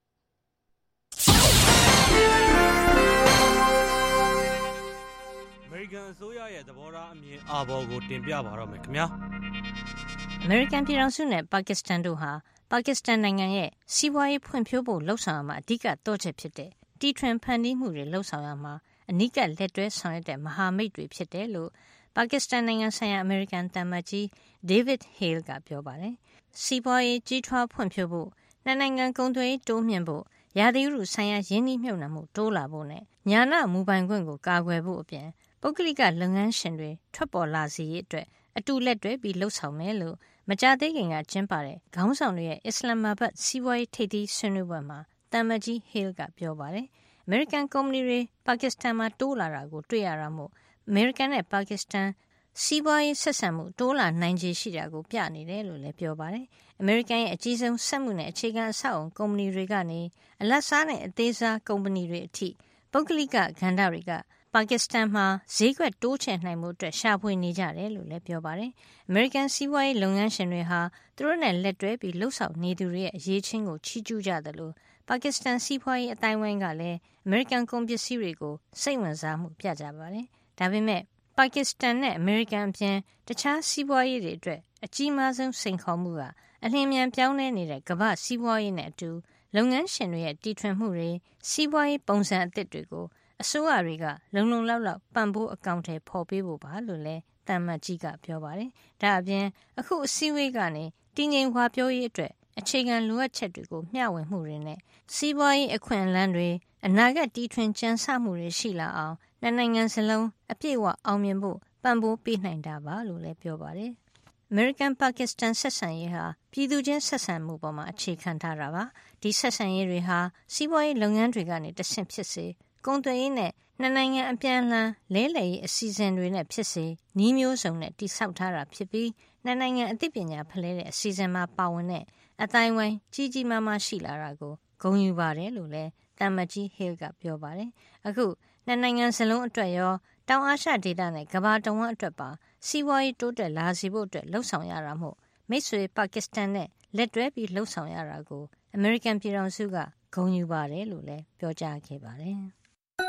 အမေရိကန်အစိုးရရဲ့သဘောထားအမြင်အာဘော်ကိုတင်ပြပါတော့မယ်ခင်ဗျာ။အမေရိကန်ပြည်ထောင်စုနဲ့ပါကစ္စတန်တို့ဟာပါကစ္စတန်နိုင်ငံရဲ့စီးပွားရေးဖွံ့ဖြိုးဖို့လှုံ့ဆော်ရမှာအဓိကတော့ချက်ဖြစ်တဲ့တီထွင်ဖန်တီးမှုတွေလှုံ့ဆော်ရမှာအနီးကပ်လက်တွဲဆောင်ရွက်တဲ့မဟာမိတ်တွေဖြစ်တယ်လို့ပါကစ္စတန်နိုင်ငံဆိုင်ရာအမေရိကန်သံအမတ်ကြီး David Hale ကပြောပါတယ်။စီးပွားရေးကြီးထွားဖွံ့ဖြိုးဖို့နှစ်နိုင်ငံကုန်သွယ်ရေးတိုးမြှင့်ဖို့ရာသီဥတုဆိုင်ရာရင်းနှီးမြှုပ်နှံမှုတိုးလာဖို့နဲ့ညာဏမူပိုင်ခွင့်ကိုကာကွယ်ဖို့အပြင်ပုဂ္ဂလိကလုပ်ငန်းရှင်တွေထွက်ပေါ်လာစေရေးအတွက်အတူလက်တွဲပြီးလှုပ်ဆောင်မယ်လို့မကြာသေးခင်ကကျင်းပတဲ့ခေါင်းဆောင်တွေရဲ့အစ္စလာမာဘတ်စီးပွားရေးထိပ်သီးဆွေးနွေးပွဲမှာသံအမတ်ကြီး Hale ကပြောပါတယ်။အမေရိကန်ကုမ္ပဏီတွေပါကစ္စတန်မှာတိုးလာတာကိုတွေ့ရတာမို့အမေရိကန်နဲ့ပါကစ္စတန်စီးပွားရေးဆက်ဆံမှုတိုးလာနိုင်ခြေရှိတာကိုပြနေတယ်လို့လည်းပြောပါတယ်။အမေရိကန်ရဲ့အကြီးဆုံးစက်မှုနဲ့အခြေခံအဆောက်အုံကုမ္ပဏီတွေကနေအလတ်စားနဲ့အသေးစားကုမ္ပဏီတွေအထိပုဂ္ဂလိကကဏ္ဍတွေကပါကစ္စတန်မှာဈေးကွက်တိုးချဲ့နိုင်မှုအတွက်ရှာဖွေနေကြတယ်လို့လည်းပြောပါတယ်။အမေရိကန်စီးပွားရေးလုပ်ငန်းရှင်တွေဟာသူတို့နဲ့လက်တွဲပြီးလှုပ်ဆောင်နေသူတွေရဲ့အရေးချင်းကိုချီးကျူးကြတယ်လို့ပါကစ္စတန်စီးပွားရေးအတိုင်းဝိုင်းကလည်းအမေရိကန်ကုန်ပစ္စည်းတွေကိုစိတ်ဝင်စားမှုပြကြပါတယ်။ဒါပေမဲ့ပါကစ္စတန်နဲ့အမေရိကန်အပြင်တခြားစီးပွားရေးတွေအတွက်အကြီးမားဆုံးစိန်ခေါ်မှုကအလျင်မြန်ပြောင်းလဲနေတဲ့ကမ္ဘာစီးပွားရေးနဲ့အတူလုပ်ငန်းရှင်တွေရဲ့တီထွင်မှုတွေစီးပွားရေးပုံစံအသစ်တွေကိုအစိုးရတွေကလုံလုံလောက်လောက်ပံ့ပိုးအကောင့်ထဲပေါ်ပေးဖို့ပါလို့လည်းသံအမတ်ကြီးကပြောပါတယ်။ဒါအပြင်အခုအစည်းအဝေးကနေတည်ငြိမ်ဝါပြောရေးအတွက်အခြေခံလိုအပ်ချက်တွေကိုမျှဝေမှုတွေနဲ့စီးပွားရေးအခွင့်အလမ်းတွေအနာဂတ်တီထွင်ကြံစမှုတွေရှိလာအောင်နှစ်နိုင်ငံစလုံးအပြည့်အဝအောင်မြင်ဖို့ပံ့ပိုးပေးနိုင်တာပါလို့လည်းပြောပါတယ်။ American Pakistan ဆက်ဆံရေးဟာပြည်သူချင်းဆက်ဆံမှုပေါ်မှာအခြေခံထားတာပါ။ဒီဆက်ဆံရေးတွေဟာစီးပွားရေးလုပ်ငန်းတွေကနေတဆင့်ဖြစ်စေကုန်သွယ်ရေးနဲ့နှစ်နိုင်ငံအပြန်အလှန်လဲလှယ်ရေးအစီအစဉ်တွေနဲ့ဖြစ်စေနည်းမျိုးစုံနဲ့တိဆောက်ထားတာဖြစ်ပြီးနှစ်နိုင်ငံအသိပညာဖလှယ်တဲ့အစီအစဉ်မှာပါဝင်တဲ့အတိုင်းဝိုင်းကြီးကြီးမားမားရှိလာတာကိုဂုဏ်ယူပါတယ်လို့လည်းသံအမတ်ကြီး Hale ကပြောပါတယ်။အခုနှစ်နိုင်ငံစလုံးအတွက်ရောတောင်အာရှဒေသနဲ့ကမ္ဘာတဝန်းအတွက်ပါစီးပွားရေးတိုးတက်လာစေဖို့အတွက်လှုံ့ဆော်ရတာမို့မိတ်ဆွေပါကစ္စတန်နဲ့လက်တွဲပြီးလှုံ့ဆော်ရတာကိုအမေရိကန်ပြည်ထောင်စုကဂုဏ်ယူပါတယ်လို့လည်းပြောကြားခဲ့ပါတယ်။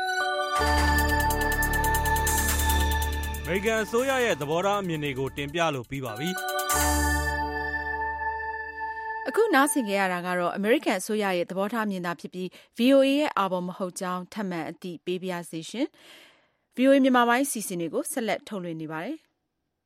အမေရိကန်အစိုးရရဲ့သဘောထားအမြင်တွေကိုတင်ပြလို့ပြီးပါပြီ။အခုနားဆင်ကြရတာကတော့အမေရိကန်အစိုးရရဲ့သဘောထားမြင်တာဖြစ်ပြီး VOA ရဲ့အာဘော်မဟုတ်ကြောင်းထပ်မံအသိပေးပါရစေရှင်။ VOA မြန်မာပိုင်းစီစဉ်တွေကိုဆက်လက်ထုတ်လွှင့်နေပါတယ်။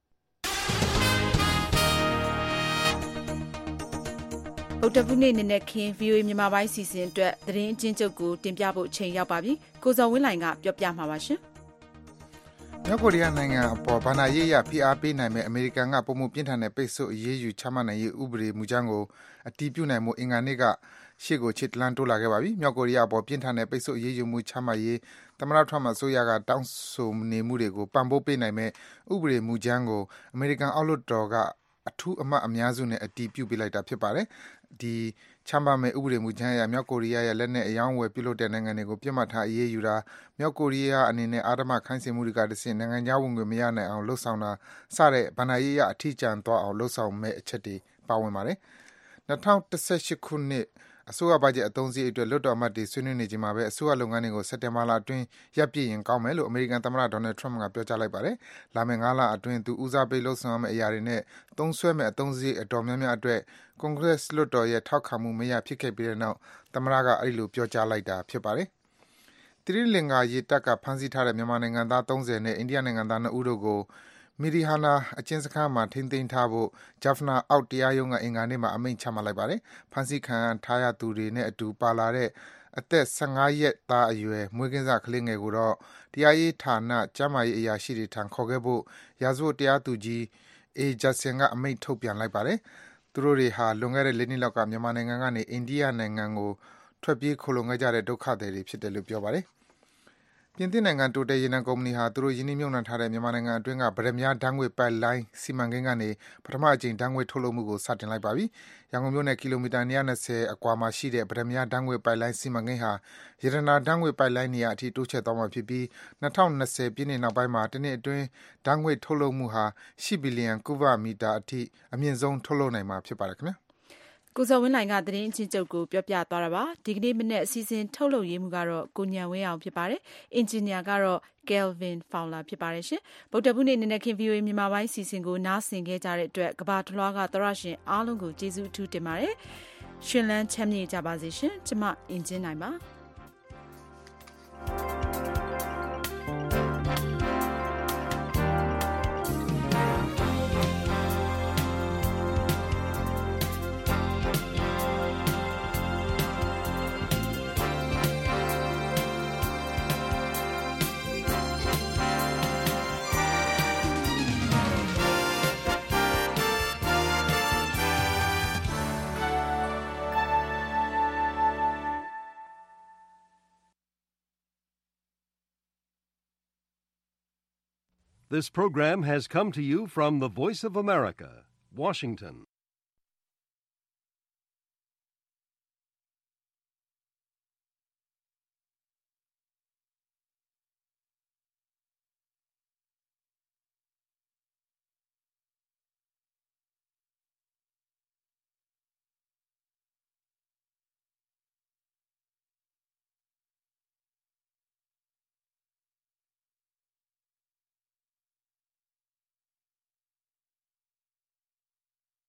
ဗုဒ္ဓဘူးနေ့နဲ့ခင် VOA မြန်မာပိုင်းစီစဉ်အတွက်သတင်းအကျဉ်းချုပ်ကိုတင်ပြဖို့အချိန်ရောက်ပါပြီ။ကိုဇော်ဝင်းလှိုင်ကပြောပြမှာပါရှင်။မြောက်ကိုရီးယားနိုင်ငံအပေါ်ဘာသာရေးအရဖိအားပေးနိုင်မဲ့အမေရိကန်ကပုံမှုပြင်းထန်တဲ့ပိတ်ဆို့အရေးယူချမှတ်နိုင်ရေးဥပဒေမူကြမ်းကိုအတည်ပြုနိုင်မှုအင်္ဂါနေ့ကရှေ့ကိုခြေတလန်းတိုးလာခဲ့ပါပြီ။မြောက်ကိုရီးယားအပေါ်ပြင်းထန်တဲ့ပိတ်ဆို့အရေးယူမှုချမှတ်ရေးသမ္မတထရမ့်အစိုးရကတောင်းဆိုနေမှုတွေကိုပံ့ပိုးပေးနိုင်မဲ့ဥပဒေမူကြမ်းကိုအမေရိကန်အောက်လွှတ်တော်ကအထူးအမတ်အများစုနဲ့အတည်ပြုပေးလိုက်တာဖြစ်ပါတယ်။ဒီချမှတ်မဲ့ဥပဒေမူကြမ်းအရမြောက်ကိုရီးယားရဲ့လက်နက်အယောင်းဝယ်ပြုလုပ်တဲ့နိုင်ငံတွေကိုပြစ်မှတ်ထားအရေးယူတာမြောက်ကိုရီးယားအနေနဲ့အာဓမခိုင်းစေမှုတွေကတဆင့်နိုင်ငံခြားဝင်ငွေမရနိုင်အောင်လှုံ့ဆော်တာစတဲ့ဗဏ္ဍာရေးအရအထီးကျန်သွားအောင်လှုံ့ဆော်မဲ့အချက်တွေပါဝင်ပါတယ်။2018ခုနှစ်အစိုးရဘတ်ဂျက်အသုံးစရိတ်အတွက်လွှတ်တော်အမတ်တွေဆွေးနွေးနေချိန်မှာပဲအစိုးရလုပ်ငန်းတွေကိုစက်တင်ဘာလအတွင်းရပ်ပစ်ရင်ကောင်းမယ်လို့အမေရိကန်သမ္မတဒေါ်နယ်ထရမ့်ကပြောကြားလိုက်ပါတယ်။လာမယ့်9လအတွင်းသူဦးစားပေးလုပ်ဆောင်ရမယ့်အရာတွေနဲ့သုံးစွဲမယ့်အသုံးစရိတ်အတော်များများအတွက်ကွန်ဂရက်လွှတ်တော်ရဲ့ထောက်ခံမှုမရဖြစ်ခဲ့ပြီးတဲ့နောက်သမ္မတကအဲဒီလိုပြောကြားလိုက်တာဖြစ်ပါတယ်။သီရိလင်္ကာရေတပ်ကဖမ်းဆီးထားတဲ့မြန်မာနိုင်ငံသား30နဲ့အိန္ဒိယနိုင်ငံသား2ဦးတို့ကိုမီဒီဟာနာအကျဉ်းစခန်းမှာထိန်းသိမ်းထားဖို့ဂျာဖနာအောက်တရားရုံးကအင်္ဂါနေ့မှာအမိန့်ချမှတ်လိုက်ပါတယ်။ဖမ်းဆီးခံထားရသူတွေနဲ့အတူပါလာတဲ့အသက်15ရက်သားအရွယ်မွေးကင်းစကလေးငယ်ကိုတော့တရားရေးဌာနကျန်းမာရေးအရာရှိတွေထံခေါ်ခဲ့ဖို့ရာဇဝတ်တရားသူကြီးအေဂျတ်ဆင်ကအမိန့်ထုတ်ပြန်လိုက်ပါတယ်။သူတို့တွေဟာလွန်ခဲ့တဲ့4နှစ်လောက်ကမြန်မာနိုင်ငံကနေအိန္ဒိယနိုင်ငံကိုထွက်ပြေးခိုလှုံခဲ့ကြတဲ့ဒုက္ခသည်တွေဖြစ်တယ်လို့ပြောပါတယ်။ပြင်သစ်နိုင်ငံတိုတယ်ရေနံကုမ္ပဏီဟာသူတို့ယင်းနှိမ့်မြုပ်နှံထားတဲ့မြန်မာနိုင်ငံအတွင်းကဗရမ ्या ဓာတ်ငွေ့ပိုက်လိုင်းစီမံကိန်းကနေပထမအကြိမ်ဓာတ်ငွေ့ထုတ်လုပ်မှုကိုစတင်လိုက်ပါပြီ။ရန်ကုန်မြို့နဲ့ကီလိုမီတာ220အကွာမှာရှိတဲ့ဗရမ ्या ဓာတ်ငွေ့ပိုက်လိုင်းစီမံကိန်းဟာရတနာဓာတ်ငွေ့ပိုက်လိုင်းနေရာအထိတိုးချဲ့သွားမှာဖြစ်ပြီး2020ပြည့်နှစ်နောက်ပိုင်းမှာတစ်နှစ်အတွင်းဓာတ်ငွေ့ထုတ်လုပ်မှုဟာ10ဘီလီယံကုဗမီတာအထိအမြင့်ဆုံးထုတ်လုပ်နိုင်မှာဖြစ်ပါတယ်ခင်ဗျာ။ကိုဇော်ဝင်းလှိုင်ကသတင်းအချင်းချုပ်ကိုပြောပြသွားတာပါဒီကနေ့မနေ့အစီအစဉ်ထုတ်လုပ်ရေးမှုကတော့ကိုညံဝင်းအောင်ဖြစ်ပါတယ်အင်ဂျင်နီယာကတော့ Kelvin Fowler ဖြစ်ပါတယ်ရှင်ဗုဒ္ဓဘုနေ့နေ့နဲ့ခင် VOA မြန်မာပိုင်းအစီအစဉ်ကိုနားဆင်ခဲ့ကြတဲ့အတွက်ကဘာတလွှားကသရရှင်အားလုံးကိုကျေးဇူးအထူးတင်ပါတယ်ရှင်လန်းချမ်းမြေ့ကြပါစေရှင်ကျမအင်ဂျင်နိုင်ပါ This program has come to you from the Voice of America, Washington.